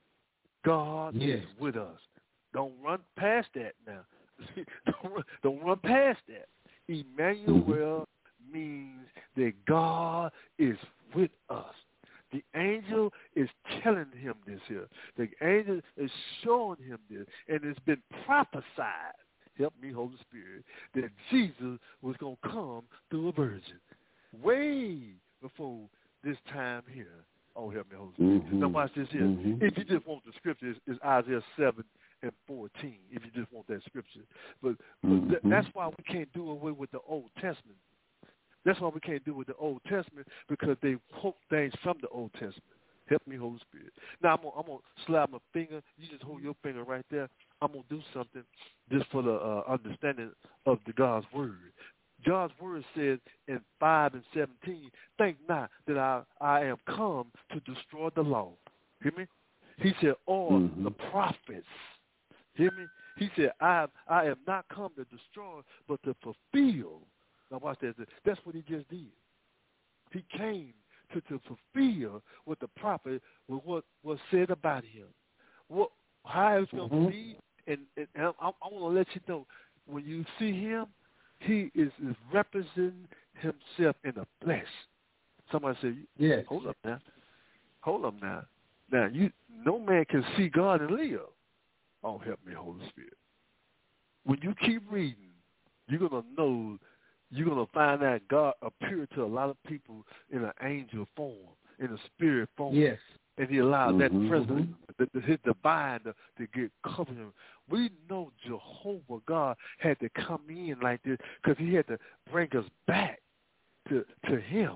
God is with us. Don't run past that now. Don't run past that. Emmanuel means that God is with us. The angel is telling him this here. The angel is showing him this, and it's been prophesied, help me, Holy Spirit, that Jesus was going to come through a virgin way before this time here. Oh, help me, Holy Spirit. Now watch this here. If you just want the scripture, it's Isaiah 7:14, if you just want that scripture. But that's why we can't do away with the Old Testament. That's why we can't do with the Old Testament, because they quote things from the Old Testament. Help me, Holy Spirit. Now, I'm going to slide my finger. You just hold your finger right there. I'm going to do something just for the understanding of the God's Word. God's Word says in 5:17, think not that I am come to destroy the law. Hear me? He said, or the prophets. Hear me? He said, I am not come to destroy, but to fulfill. Now watch that. That's what he just did. He came to fulfill what the prophet what was said about him. How it's going to be. And I want to let you know, when you see him, he is representing himself in the flesh. Somebody said, hold up now. Now, no man can see God and live. Oh, help me, Holy Spirit. When you keep reading, you're going to know, you're going to find out God appeared to a lot of people in an angel form, in a spirit form. Yes. And he allowed that presence, his divine, to get covered him. We know Jehovah God had to come in like this because he had to bring us back to him.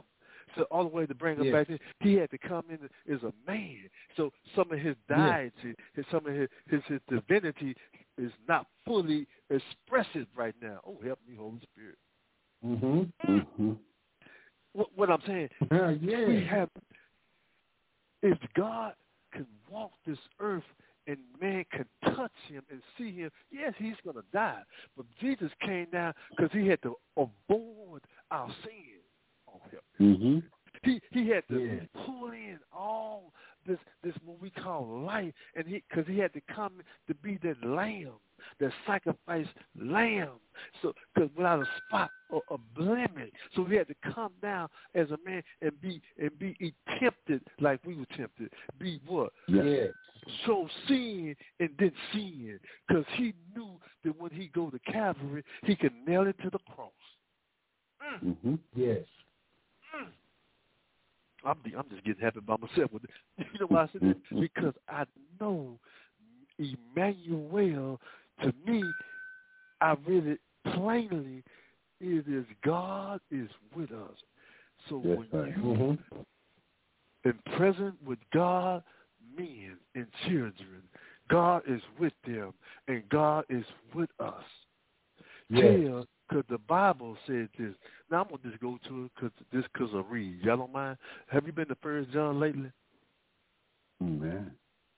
So all the way to bring him back in, he had to come in as a man. So some of his deity, some of his divinity is not fully expressive right now. Oh, help me, Holy Spirit. What I'm saying, we have, if God can walk this earth and man can touch him and see him, yes, he's going to die. But Jesus came down because he had to avoid our sin. Oh, help me. He had to pull in all this what we call life, and because he had to come to be that lamb, that sacrifice lamb, so because without a spot or a blemish, so he had to come down as a man and be tempted like we were tempted. Be what? So sin and then sin, because he knew that when he go to Calvary, he could nail it to the cross. I'm just getting happy by myself with it. You know why I said that? Because I know Emmanuel, to me, I read it plainly, it is God is with us. So when you in present with God, men and children, God is with them and God is with us. Because the Bible said this. Now I'm going to just go to it because I read. Y'all don't mind? Have you been to 1 John lately? Man.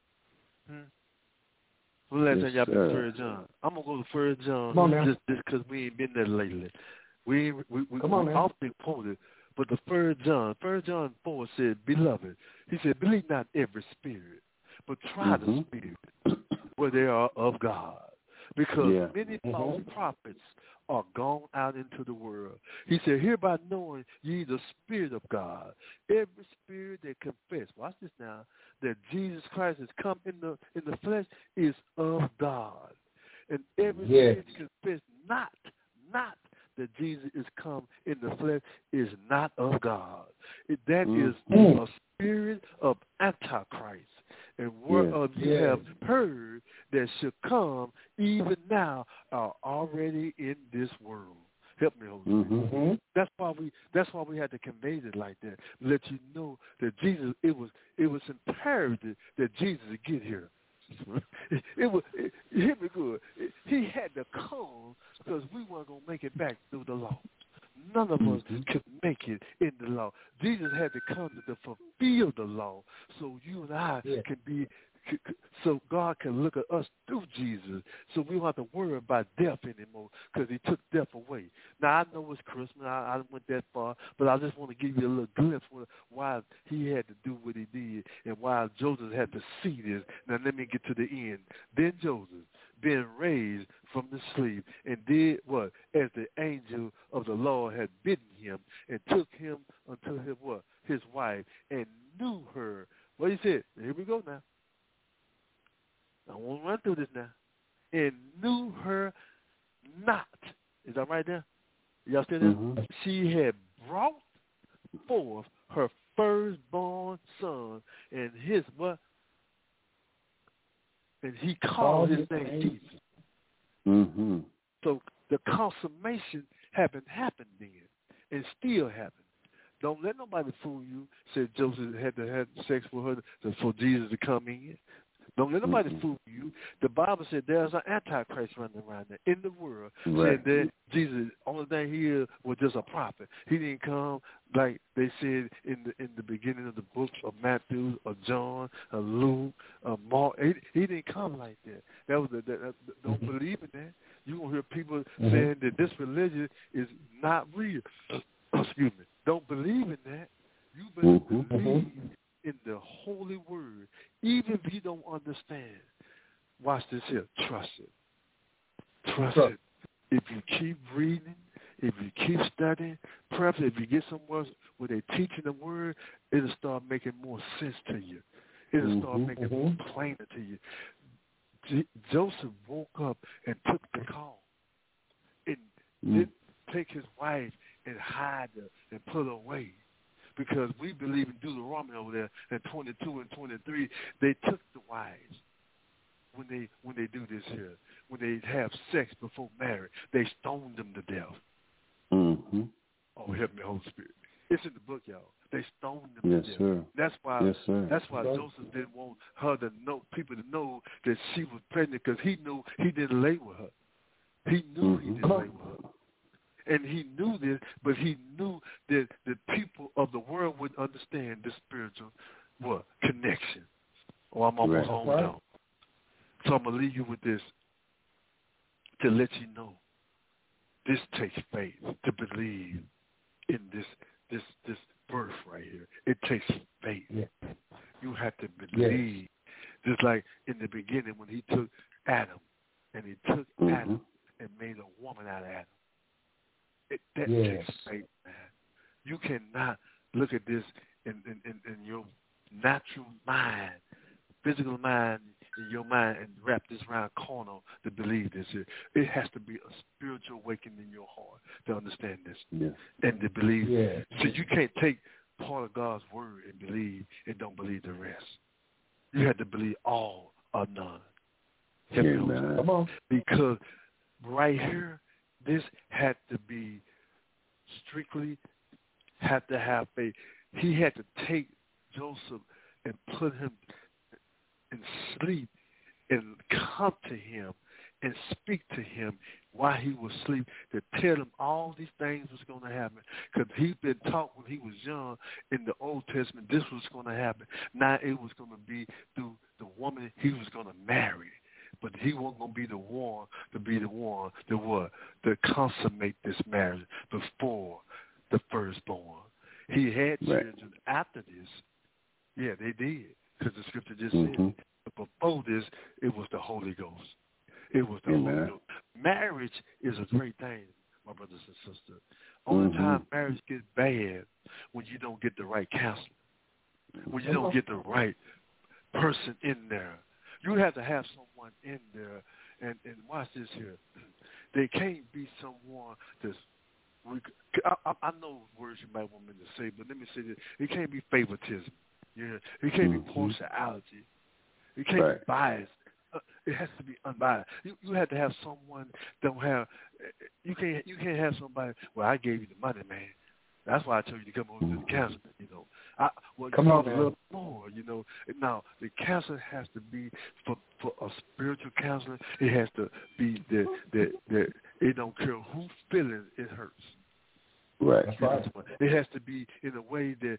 When last time y'all been to 1 John? I'm going to go to 1 John just because we ain't been there lately. We often quote it, but the 1 John 4 said, Beloved, he said, believe not every spirit, but try the spirit where they are of God. Because many false prophets are gone out into the world. He said, hereby knowing ye the Spirit of God. Every spirit that confess, watch this now, that Jesus Christ has come in the flesh is of God. And every spirit that confess not that Jesus is come in the flesh is not of God. That is a spirit of Antichrist. And whereof you have heard that should come, even now are already in this world. Help me, Holy Spirit. That's why we had to convey it like that. Let you know that Jesus. It was imperative that Jesus would get here. It hit me good. He had to come because we weren't gonna make it back through the law. None of us could make it in the law. Jesus had to come to fulfill the law so you and I can be, so God can look at us through Jesus. So we don't have to worry about death anymore because he took death away. Now, I know it's Christmas. I went that far, but I just want to give you a little glimpse of why he had to do what he did and why Joseph had to see this. Now, let me get to the end. Then Joseph, being raised from the sleep, and did what? As the angel of the Lord had bidden him, and took him unto his wife, and knew her. What he said? Here we go now. I want to run through this now. And knew her not. Is that right there? Y'all still there? She had brought forth her firstborn son, and his what? And he called his name Jesus. So the consummation happened then, and still happened. Don't let nobody fool you. Said Joseph had to have sex with her for Jesus to come in. Don't let nobody fool you. The Bible said there's an Antichrist running around there in the world. Said that Jesus, only thing he is was just a prophet. He didn't come like they said in the beginning of the books of Matthew, or John, or Luke, or Mark. He didn't come like that. That was don't believe in that. You gonna hear people saying that this religion is not real. Excuse me. Don't believe in that. You better believe in the holy word, even if you don't understand. Watch this here. Trust it. Trust it. If you keep reading, if you keep studying, perhaps if you get somewhere where they're teaching the word, it'll start making more sense to you. It'll start making more plainer to you. Joseph woke up and took the call and didn't take his wife and hide her and put her away. Because we believe in Deuteronomy over there in 22 and 23, they took the wives when they do this here. When they have sex before marriage, they stoned them to death. Oh, help me, Holy Spirit. It's in the book, y'all. They stoned him to death. Sir. That's why. Yes, sir. That's why Joseph didn't want her to know, people to know that she was pregnant, because he knew he didn't lay with her. He knew he didn't lay with her. And he knew this, but he knew that the people of the world would understand this spiritual connection. Oh, I'm almost home now. So I'm going to leave you with this to let you know this takes faith to believe in this birth right here. It takes faith. Yeah. You have to believe. Just like in the beginning when he took Adam, and he took Adam and made a woman out of Adam. That takes faith, man. You cannot look at this in your natural mind, physical mind, in your mind, and wrap this round corner to believe this. It has to be a spiritual awakening in your heart to understand this and to believe. Yeah. So you can't take part of God's word and believe and don't believe the rest. You have to believe all or none. Come on. Because right here, this had to be strictly, had to have faith. He had to take Joseph and put him in sleep and come to him and speak to him while he was asleep, to tell him all these things was going to happen. Because he'd been taught when he was young in the Old Testament this was going to happen. Now it was going to be through the woman he was going to marry. But he wasn't going to be the one to consummate this marriage before the firstborn. He had children after this. Yeah, they did, because the scripture just said it. But before this, it was the Holy Ghost. It was the Holy Ghost. Marriage is a great thing, my brothers and sisters. Only time marriage gets bad when you don't get the right counselor, when you don't get the right person in there. You have to have someone in there, and watch this here. There can't be someone that's, I know words you might want me to say, but let me say this. It can't be favoritism. Yeah, it can't be partiality. It can't be biased. It has to be unbiased. You have to have someone that don't have. You can't have somebody. Well, I gave you the money, man. That's why I told you to come over to the counselor. You know, come on, man. A little more. You know, now the counselor has to be for a spiritual counselor. It has to be that it don't care whose feelings it hurts. Right. It has to be in a way that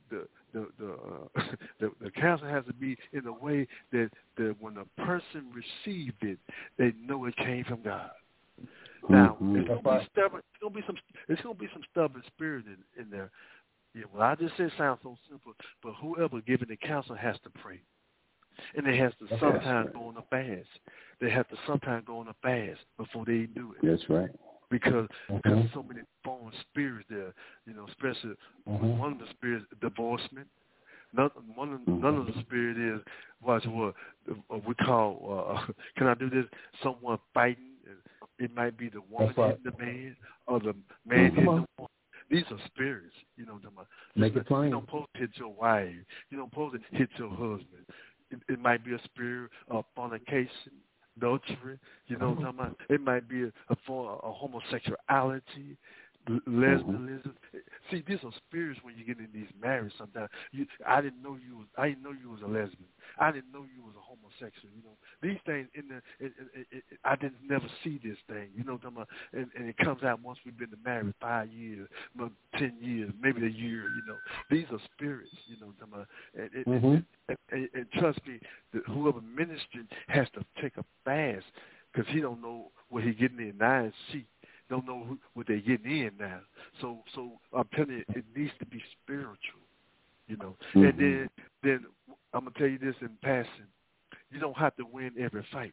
the counselor has to be in a way that when a person received it, they know it came from God. Now, it's gonna be stubborn. It's gonna be some stubborn spirit in there. Yeah, well, I just said sounds so simple, but whoever giving the counsel has to pray, and they has to sometimes go on a fast. They have to sometimes go on a fast before they do it. That's right. Because so many foreign spirits there, you know, especially one of the spirits, divorcement. None of the spirit is what we call. Can I do this? Someone fighting. It might be the woman hitting the man, or the man hitting the woman. These are spirits, you know. Make it plain. You don't supposed to hit your wife. You don't supposed to hit your husband. It might be a spirit of fornication, adultery. You know what I'm talking about? It might be a homosexuality, lesbianism. See, these are spirits when you get in these marriages. Sometimes I didn't know you was a lesbian. I didn't know you was a homosexual. You know, these things in the I didn't never see this thing. You know what I'm talking about? And it comes out once we've been married 5 years, 10 years, maybe a year. You know, these are spirits. You know what I'm talking about? And trust me, whoever ministering has to take a fast, because he don't know what he getting in now and see. Don't know what they're getting in now. So I'm telling you, it needs to be spiritual, you know. And then I'm gonna tell you this in passing: you don't have to win every fight.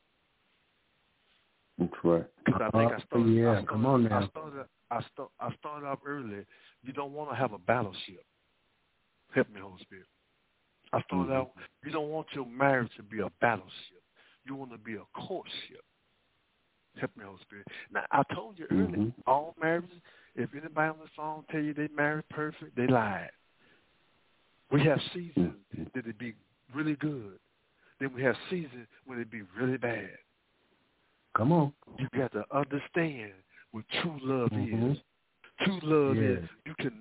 That's right. Because I think come on now. I started off early. You don't want to have a battleship. Help me, Holy Spirit. I started out. You don't want your marriage to be a battleship. You want to be a courtship. Help me, Holy Spirit. Now, I told you earlier, all marriages, if anybody on the phone tell you they married perfect, they lied. We have seasons that it be really good. Then we have seasons when it be really bad. Come on. You got to understand what true love is. True love is you cannot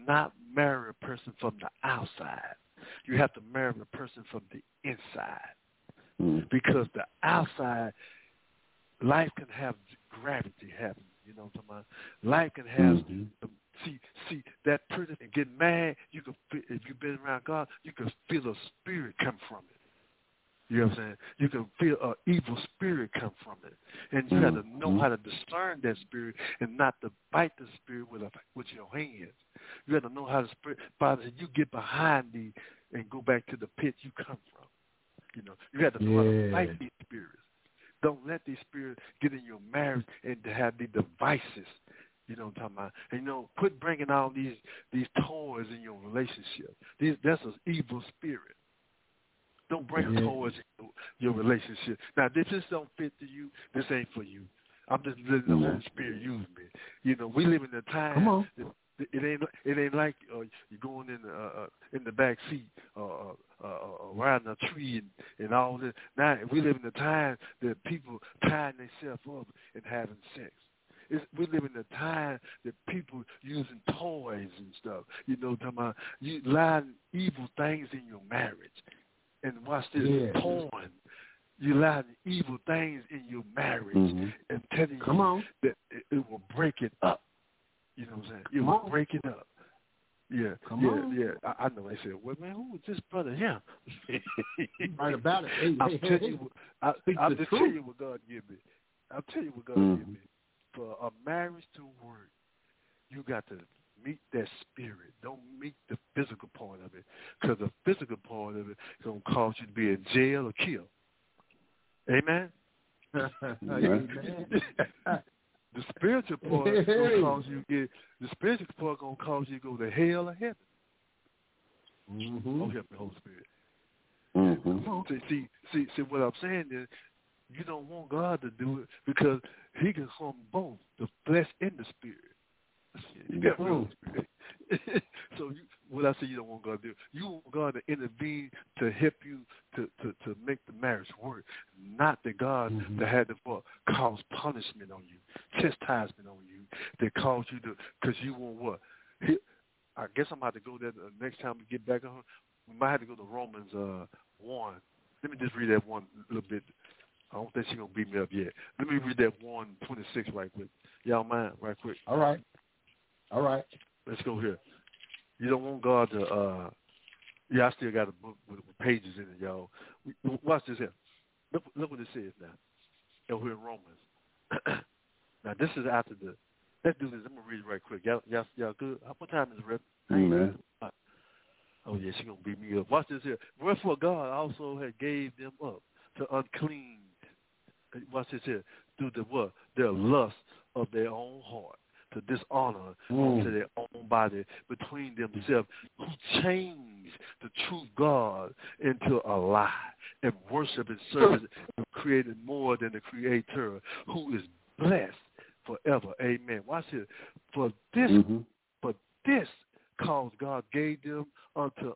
marry a person from the outside. You have to marry a person from the inside. Because the outside, life can have gravity happen. You know what I'm talking about? Life can have see that person and get mad. You can feel, if you've been around God, you can feel a spirit come from it. You know what I'm saying? You can feel an evil spirit come from it, and you have to know how to discern that spirit and not to bite the spirit with your hands. You have to know how to spirit. Father, you get behind me and go back to the pit you come from. You know, you have to know how to fight these spirits. Don't let these spirits get in your marriage and to have the devices. You know what I'm talking about? And, you know, quit bringing all these toys in your relationship. That's an evil spirit. Don't bring toys in your relationship. Now, if this don't fit to you, this ain't for you. I'm just letting the Holy Spirit use me. You know, we live in a time. Come on. It ain't like you're going in the back seat around a tree and all this. Now we live in a time that people tying themselves up and having sex. We live in a time that people using toys and stuff. You know, talking about you allowing evil things in your marriage. And watch this, porn. You allowing evil things in your marriage and telling you that it will break it up. You know what I'm saying? It will break it up. Yeah, I know. They said, "Well, man, who was this brother here?" Right about it. Hey, I'll tell you what God give me. I'll tell you what God give me. For a marriage to work, you got to meet that spirit. Don't meet the physical part of it, because the physical part of it is gonna cause you to be in jail or killed. Amen. The spiritual part gonna cause you to get. The spiritual part gonna cause you to go to hell or heaven. Oh, help me, Holy Spirit. See, what I'm saying is, you don't want God to do it because He can harm both the flesh and the spirit. You got Holy Spirit. So what I say, you don't want God to do, you want God to intervene to help you to make the marriage work, not that God that had to cause punishment on you, chastisement on you, that caused you to, because you want what? I guess I'm going to have to go there the next time we get back on. We might have to go to Romans 1. Let me just read that one little bit. I don't think she's going to beat me up yet. Let me read that 1:26 right quick. Y'all mind right quick? All right. Let's go here. You don't want God to, I still got a book with pages in it, y'all. Watch this here. Look what it says now. Over here in Romans. Now, this is after let's do this. I'm going to read it right quick. Y'all good? What time is it, Rep? Amen. Oh, yeah, she's going to beat me up. Watch this here. Wherefore God also had gave them up to unclean. Watch this here. Through the what? Their lust of their own heart, to dishonor to their own body between themselves, who changed the true God into a lie and worship and serve the created more than the Creator, who is blessed forever. Amen. Watch it. For this cause God gave them unto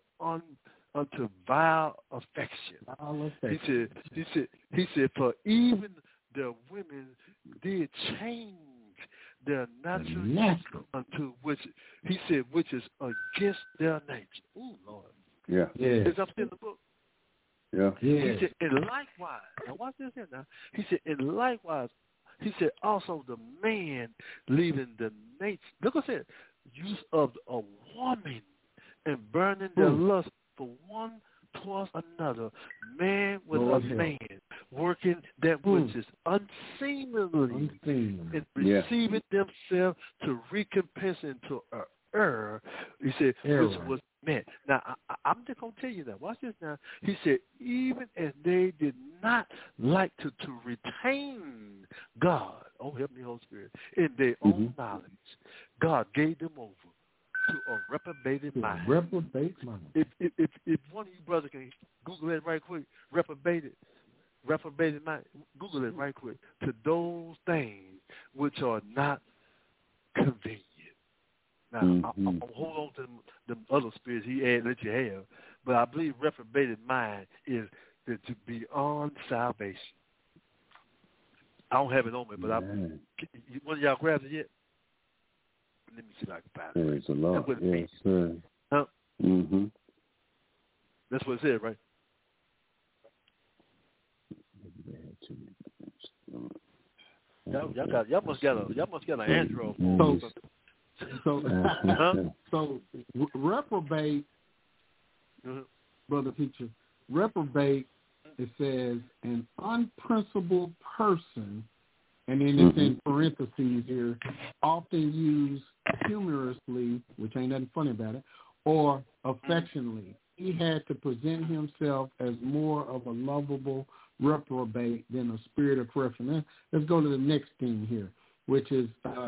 vile affection. He said, for even the women did change their natural unto which he said, which is against their nature. Ooh, Lord. Yeah. It's up in the book. Yeah. He said, and likewise, now watch this here now. He said, and likewise, he said, also the man leaving the nature. Look what it said, use of a woman and burning their lust for one towards another, man with a man, working that which is unseemly, and receiving themselves to recompense into an error. He said, which was meant. Now, I'm just going to tell you that. Watch this now. He said, even as they did not like to retain God, oh, help me, Holy Spirit, in their own knowledge, God gave them over to a reprobated mind. If one of you brothers can Google it right quick, reprobated mind, Google it right quick, to those things which are not convenient. Now, I'm going to hold on to the other spirits he let you have, but I believe reprobated mind is to beyond salvation. I don't have it on me, but one of y'all grabbed it yet? Let me see if I can find it. There's a lot. That's what it means. Sir. Huh? Mm-hmm. That's what it said, right? Y'all must get an Android phone. So reprobate, brother teacher, reprobate. It says an unprincipled person, and then it's in parentheses here, often used humorously, which ain't nothing funny about it, or affectionately. He had to present himself as more of a lovable reprobate than a spirit of corruption. Let's go to the next thing here, which is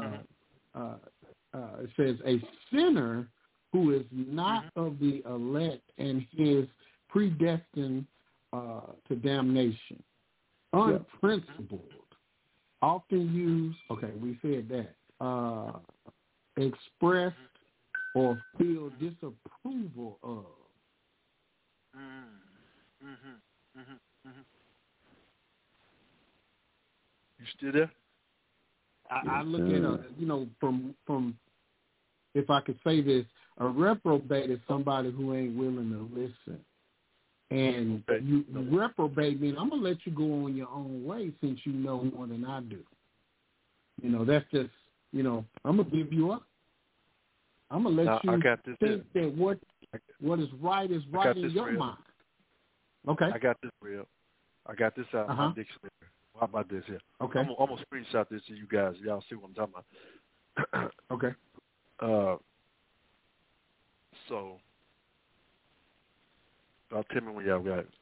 it says a sinner who is not of the elect and is predestined to damnation. Unprincipled. Often used, okay, we said that, expressed or feel disapproval of. You still there? I look at from if I could say this, a reprobate is somebody who ain't willing to listen. And you reprobate means I'm gonna let you go on your own way since you know more than I do. That's just I'm gonna give you up. I'm gonna let you think that what is right in your mind. Okay. I got this real. I got this out of my dictionary. How about this here? Okay. I'm gonna screenshot this to you guys. Y'all see what I'm talking about? Okay. So, y'all tell me when y'all got it.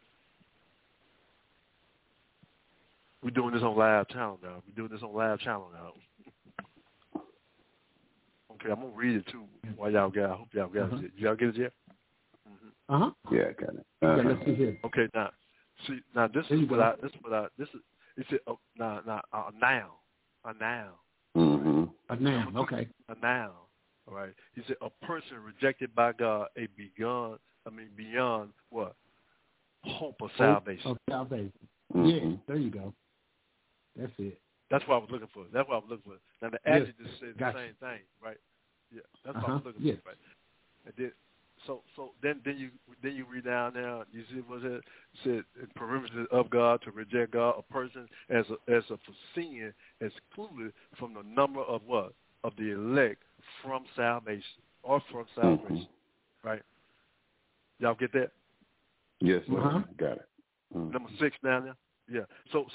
We're doing this on live channel now. Okay, I'm gonna read it too while y'all got it. I hope y'all got it. Did y'all get it yet? Yeah, I got it. Let's see here. Okay, now this is what it's a noun. A noun. Mm-hmm. A noun. Okay. A noun. All right. He said a person rejected by God, beyond what? Hope of salvation. Of salvation. Mm-hmm. Yeah, there you go. That's it. That's what I was looking for. Now the adjective says the same thing, right? Yeah, that's what I was looking for, right? And then, then you read down there. You see what it said? Perimeter of God, to reject God, a person as a for sin excluded from the number of what? Of the elect from salvation, right? Y'all get that? Yes, sir. Got it. Number 6 down there. Yeah. So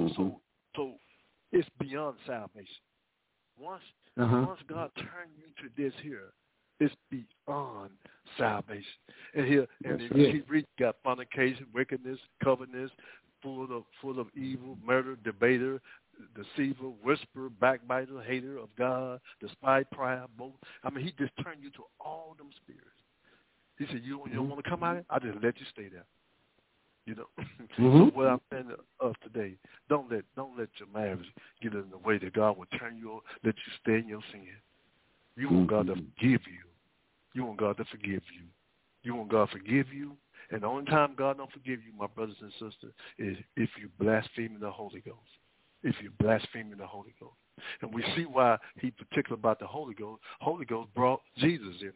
it's beyond salvation. Once God turned you to this here, it's beyond salvation. And he got fornication, wickedness, covetousness, full of evil, murder, debater, deceiver, whisperer, backbiter, hater of God, despite pride, both. He just turned you to all them spirits. He said, you don't want to come out of it? I just let you stay there. So what I'm saying of today, don't let your marriage get in the way that God will let you stay in your sin. You want God to forgive you. You want God to forgive you. You want God to forgive you. And the only time God don't forgive you, my brothers and sisters, is if you blaspheme the Holy Ghost. If you blaspheme the Holy Ghost. And we see why he particular about the Holy Ghost. Holy Ghost brought Jesus in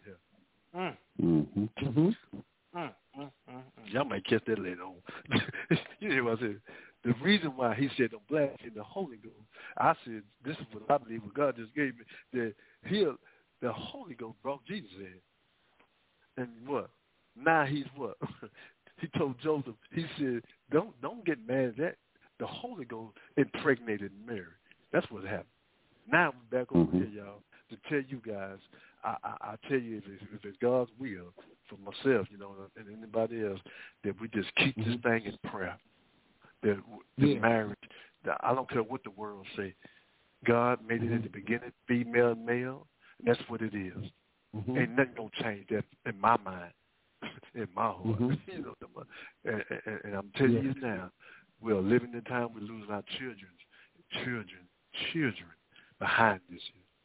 here. Y'all might catch that later on. You hear what I said? The reason why he said don't blaspheme the Holy Ghost, I said, this is what I believe what God just gave me, that the Holy Ghost brought Jesus in. And what? Now he's what? He told Joseph, he said, don't get mad at that. The Holy Ghost impregnated Mary. That's what happened. Now we're back over here, y'all, to tell you guys, I tell you, if it's God's will for myself, and anybody else, that we just keep this thing in prayer. That the marriage, I don't care what the world say. God made it in the beginning, female and male, and that's what it is. Ain't nothing gonna change that in my mind, in my heart. And I'm telling you now, we are living in a time we're losing our children behind this.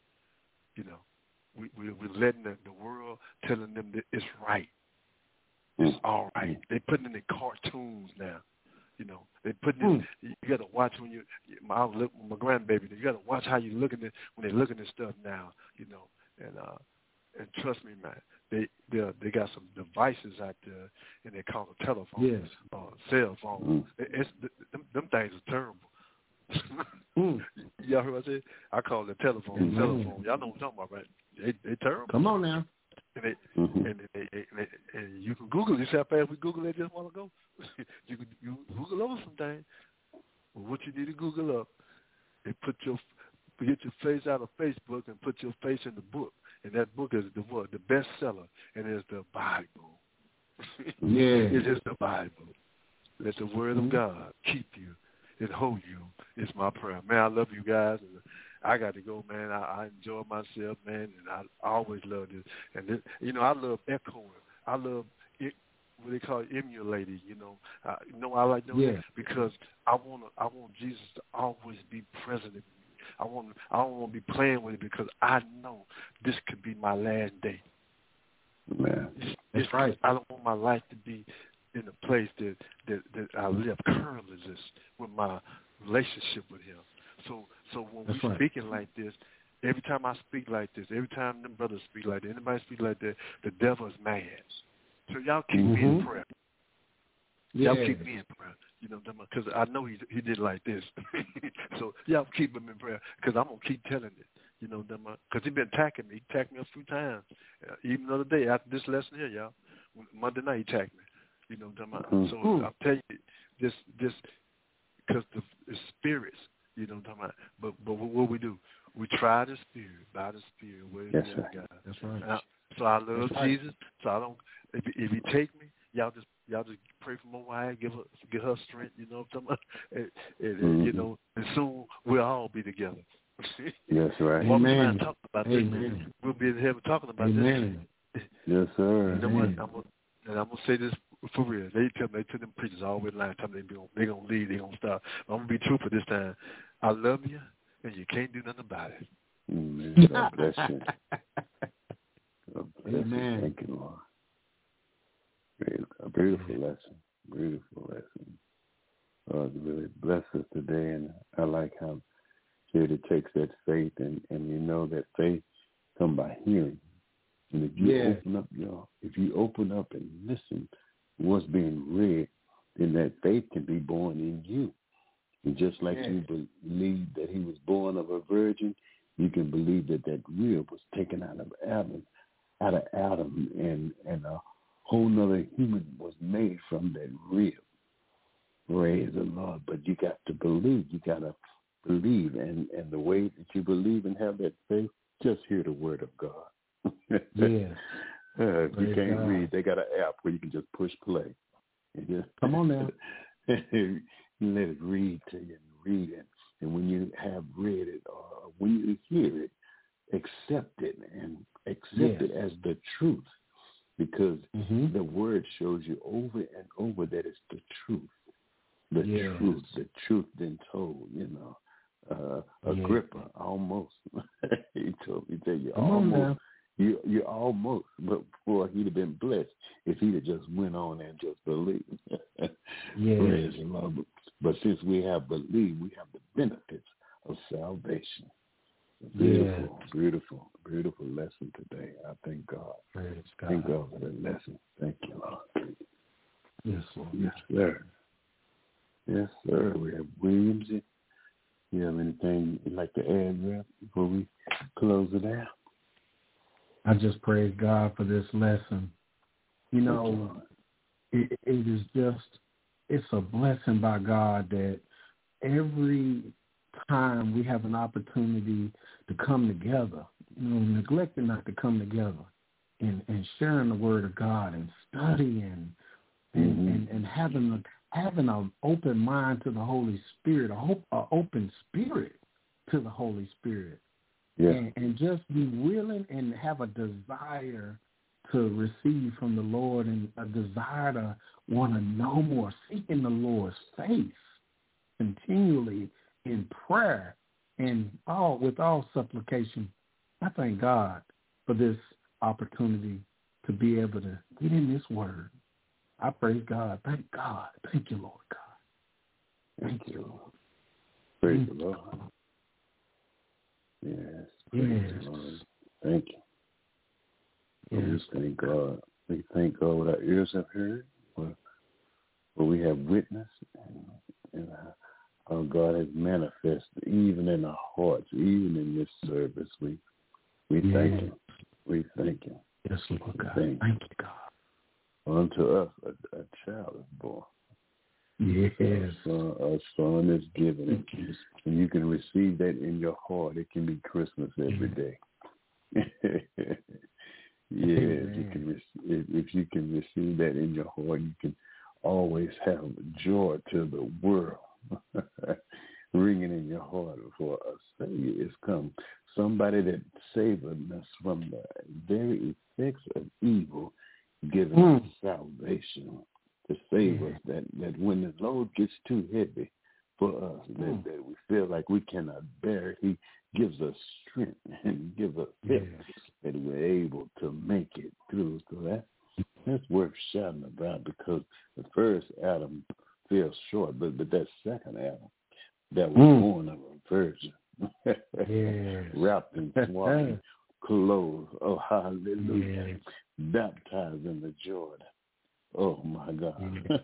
We're letting the world telling them that it's right. It's all right. They're putting in the cartoons now. They putting in. You got to watch when my grandbaby. You got to watch how you looking at when they're looking at stuff now. And trust me, man, they got some devices out there, and they call it telephone, yes, cell phone. Them things are terrible. Y'all heard what I said? I call it telephone, telephone. Y'all know what I'm talking about, right? They terrible. Come on now. And and you can Google it. You see how fast we Googled it just a while ago? you Google over some things. Well, what you need to Google up and get your face out of Facebook and put your face in the book. And that book is the bestseller, and it's the Bible. Yeah. It is the Bible. Let the Word of God keep you and hold you. It's my prayer. Man, I love you guys. And I got to go, man. I enjoy myself, man, and I always love this. And this, I love echoing. I love it, what they call emulating. I like doing that because I want Jesus to always be present in me. I don't want to be playing with it because I know this could be my last day. Man, that's right. I don't want my life to be in a place that I live currently just with my relationship with Him. So when we're speaking like this, every time I speak like this, every time them brothers speak like that, anybody speak like that, the devil is mad. So y'all keep me in prayer. Y'all keep me in prayer. Because I know he did like this. So y'all keep him in prayer because I'm going to keep telling it. Because he's been attacking me. He attacked me a few times. Even the other day after this lesson here, y'all. Monday night he attacked me. So I'm telling you, this because the spirits, But what we do, we try the spirit by the spirit. Where yes, sir. God. That's right. So I love Jesus. So I don't. If he take me, y'all just pray for my wife, give her strength. You know what I'm talking about? And soon we'll all be together. That's right. Amen. Talking about Amen. this. We'll be in heaven talking about Amen. this. Yes, sir. You know what? I'm gonna say this for real. They tell them preachers always lying, telling them they're gonna leave, they're gonna stop. But I'm gonna be truthful this time. I love you, and you can't do nothing about it. Amen. God bless you. God bless Amen. You. Thank you, Lord. A beautiful lesson. Beautiful lesson. God really bless us today, and I like how it takes that faith, and that faith comes by hearing. And if you open up and listen to what's being read, then that faith can be born in you. And just like you believe that he was born of a virgin, you can believe that rib was taken out of Adam, and a whole nother human was made from that rib. Praise the Lord. But you got to believe. You got to believe. And the way that you believe and have that faith, just hear the word of God. If you can't read, they got an app where you can just push play. Come on now. Let it read to you and read it. And when you have read it or when you hear it, accept it and accept it as the truth. Because the word shows you over and over that it's the truth. The truth been told, Agrippa almost. he told you almost. You almost, but boy, he'd have been blessed if he'd have just went on and just believed. Praise the Lord. But since we have believed, we have the benefits of salvation. Beautiful, beautiful, beautiful lesson today. I thank God. Praise God. Thank God for the lesson. Thank you, Lord. Yes, Lord. Yes, sir. Yes, sir. We have Williams. You have anything you'd like to add, Rep, before we close it out? I just praise God for this lesson. It is just, it's a blessing by God that every time we have an opportunity to come together, neglecting not to come together and sharing the word of God and studying and having an open mind to the Holy Spirit, an open spirit to the Holy Spirit. Yeah. And just be willing and have a desire to receive from the Lord and a desire to want to know more, seeking the Lord's face continually in prayer and with all supplication. I thank God for this opportunity to be able to get in this word. I praise God. Thank God. Thank you, Lord God. Thank you, Lord. Praise the Lord. Yes. Praise the Lord. Thank you. Yes. We thank God. We thank God what our ears have heard, what we have witnessed, and how God has manifested even in our hearts, even in this service. We thank Him. We thank Him. Yes, Lord God. Thank you, God. Unto us a child is born. Yes. A son is given. And you can receive that in your heart. It can be Christmas every day. If you can receive that in your heart, you can always have joy to the world ringing in your heart for a Savior is come. Somebody that saved us from the very effects of evil, giving us salvation to save us. That when the load gets too heavy for us, that we feel like we cannot bear it, He gives us strength and gives us help that we're able to make it through. So that's worth shouting about, because the first Adam fell short, but that second Adam that was born of a virgin, wrapped in swaddling clothes, oh hallelujah, baptized in the Jordan. Oh my God.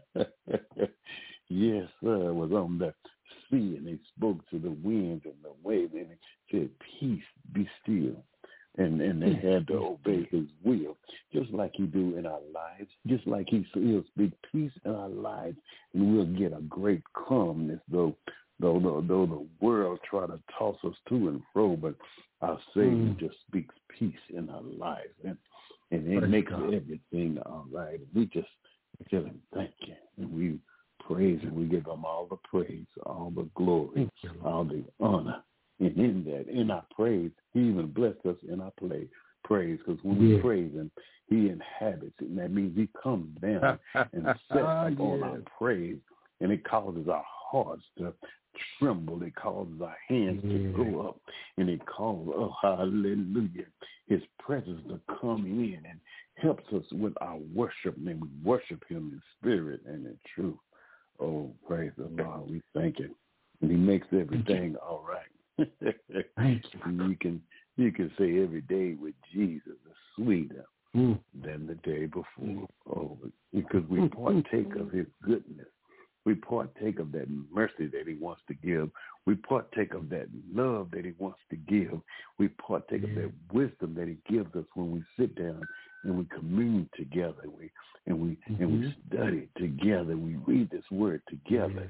Yes, sir, was on the sea, and He spoke to the winds and the waves, and He said, peace, be still. And they had to obey His will, just like He do in our lives, just like He'll speak peace in our lives, and we'll get a great calmness, though the world try to toss us to and fro, but our Savior just speaks peace in our lives, and it makes everything all right. We just tell Him thank you, and we praise Him. We give Him all the praise, all the glory, all the honor. And in that, in our praise, He even blessed us in our praise, because when we praise Him, He inhabits it. And that means He comes down and sets upon our praise, and it causes our hearts to tremble. It causes our hands to go up, and it causes, oh, hallelujah, His presence to come in and helps us with our worship, and we worship Him in spirit and in truth. Oh, praise the Lord. We thank Him. And He makes everything all right. Thank you. You can say every day with Jesus is sweeter than the day before. Oh, because we partake of His goodness. We partake of that mercy that He wants to give. We partake of that love that He wants to give. We partake of that wisdom that He gives us when we sit down and we commune together. We study together. We read this word together.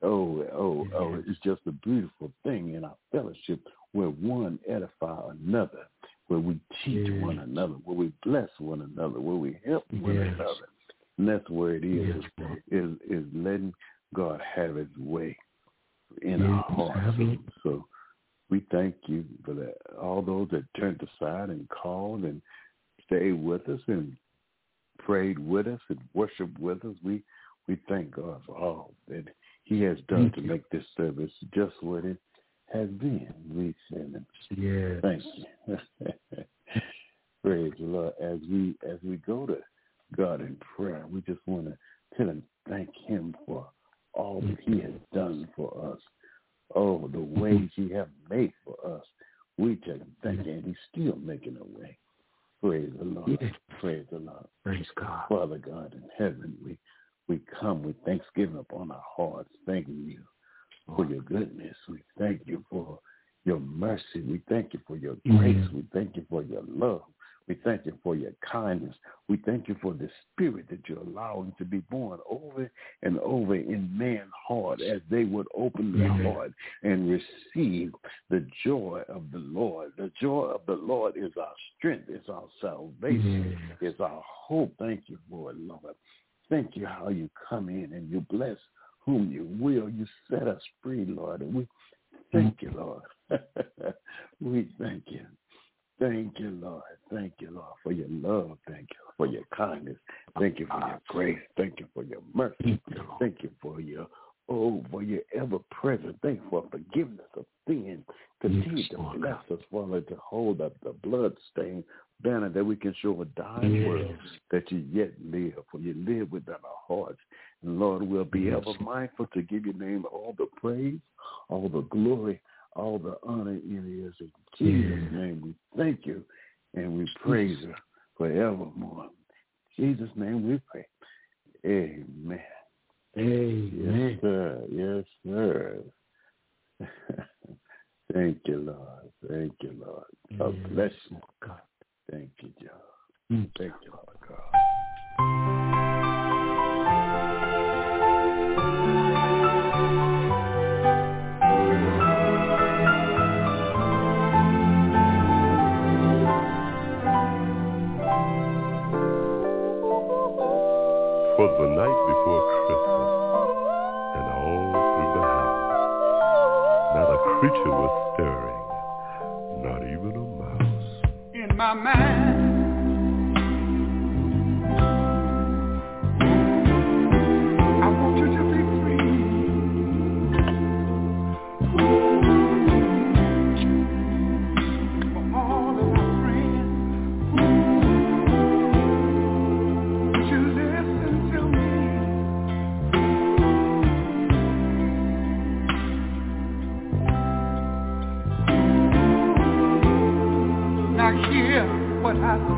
It's just a beautiful thing in our fellowship, where one edify another, where we teach one another, where we bless one another, where we help one another. And that's where it is letting God have His way in our hearts. So we thank you for that. All those that turned aside and called and stayed with us and prayed with us and worshiped with us, we thank God for all that He has done to make this service just what it has been. We send Him. Thank you. Praise the Lord. As we go to God in prayer, we just want to tell Him, thank Him for all that He has done for us. Oh, the ways He has made for us. We tell Him thank you, and He's still making a way. Praise the Lord. Praise the Lord. Praise God. Father God in heaven, we come with thanksgiving upon our hearts, thanking you for your goodness. We thank you for your mercy. We thank you for your grace. We thank you for your love. We thank you for your kindness. We thank you for the spirit that you're allowing to be born over and over in man's heart, as they would open their heart and receive the joy of the Lord. The joy of the Lord is our strength. It's our salvation. It's our hope. Thank you for it, Lord. Thank you how you come in and you bless whom you will. You set us free, Lord. And we thank you, Lord. We thank you. Thank you, Lord. Thank you, Lord, for your love. Thank you for your kindness. Thank you for your grace. Thank you for your mercy. Thank you for your ever-present. Thank you for forgiveness of sin. Continue to bless us, Father, to hold up the blood-stained banner that we can show a dying world that you yet live, for you live within our hearts. And, Lord, we'll be ever mindful to give your name all the praise, all the glory, all the honor in it is in Jesus' name. We thank you and we praise you forevermore. In Jesus' name we pray. Amen. Amen. Yes, sir. Yes, sir. Thank you, Lord. Thank you, Lord. God bless you. God. Thank you, John. Thank you, Lord God. For the night before Christmas, and all through the house, not a creature was stirring, not even a mouse. In my mind, I want you to be free. For all of my friends, would you listen to me? Now hear what I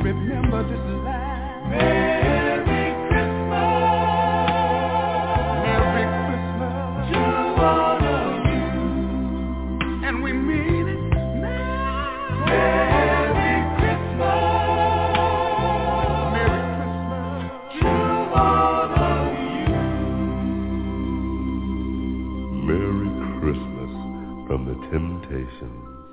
remember this line. Merry Christmas to all of you, and we mean it. Merry Christmas to all of you. Merry Christmas from the Temptations.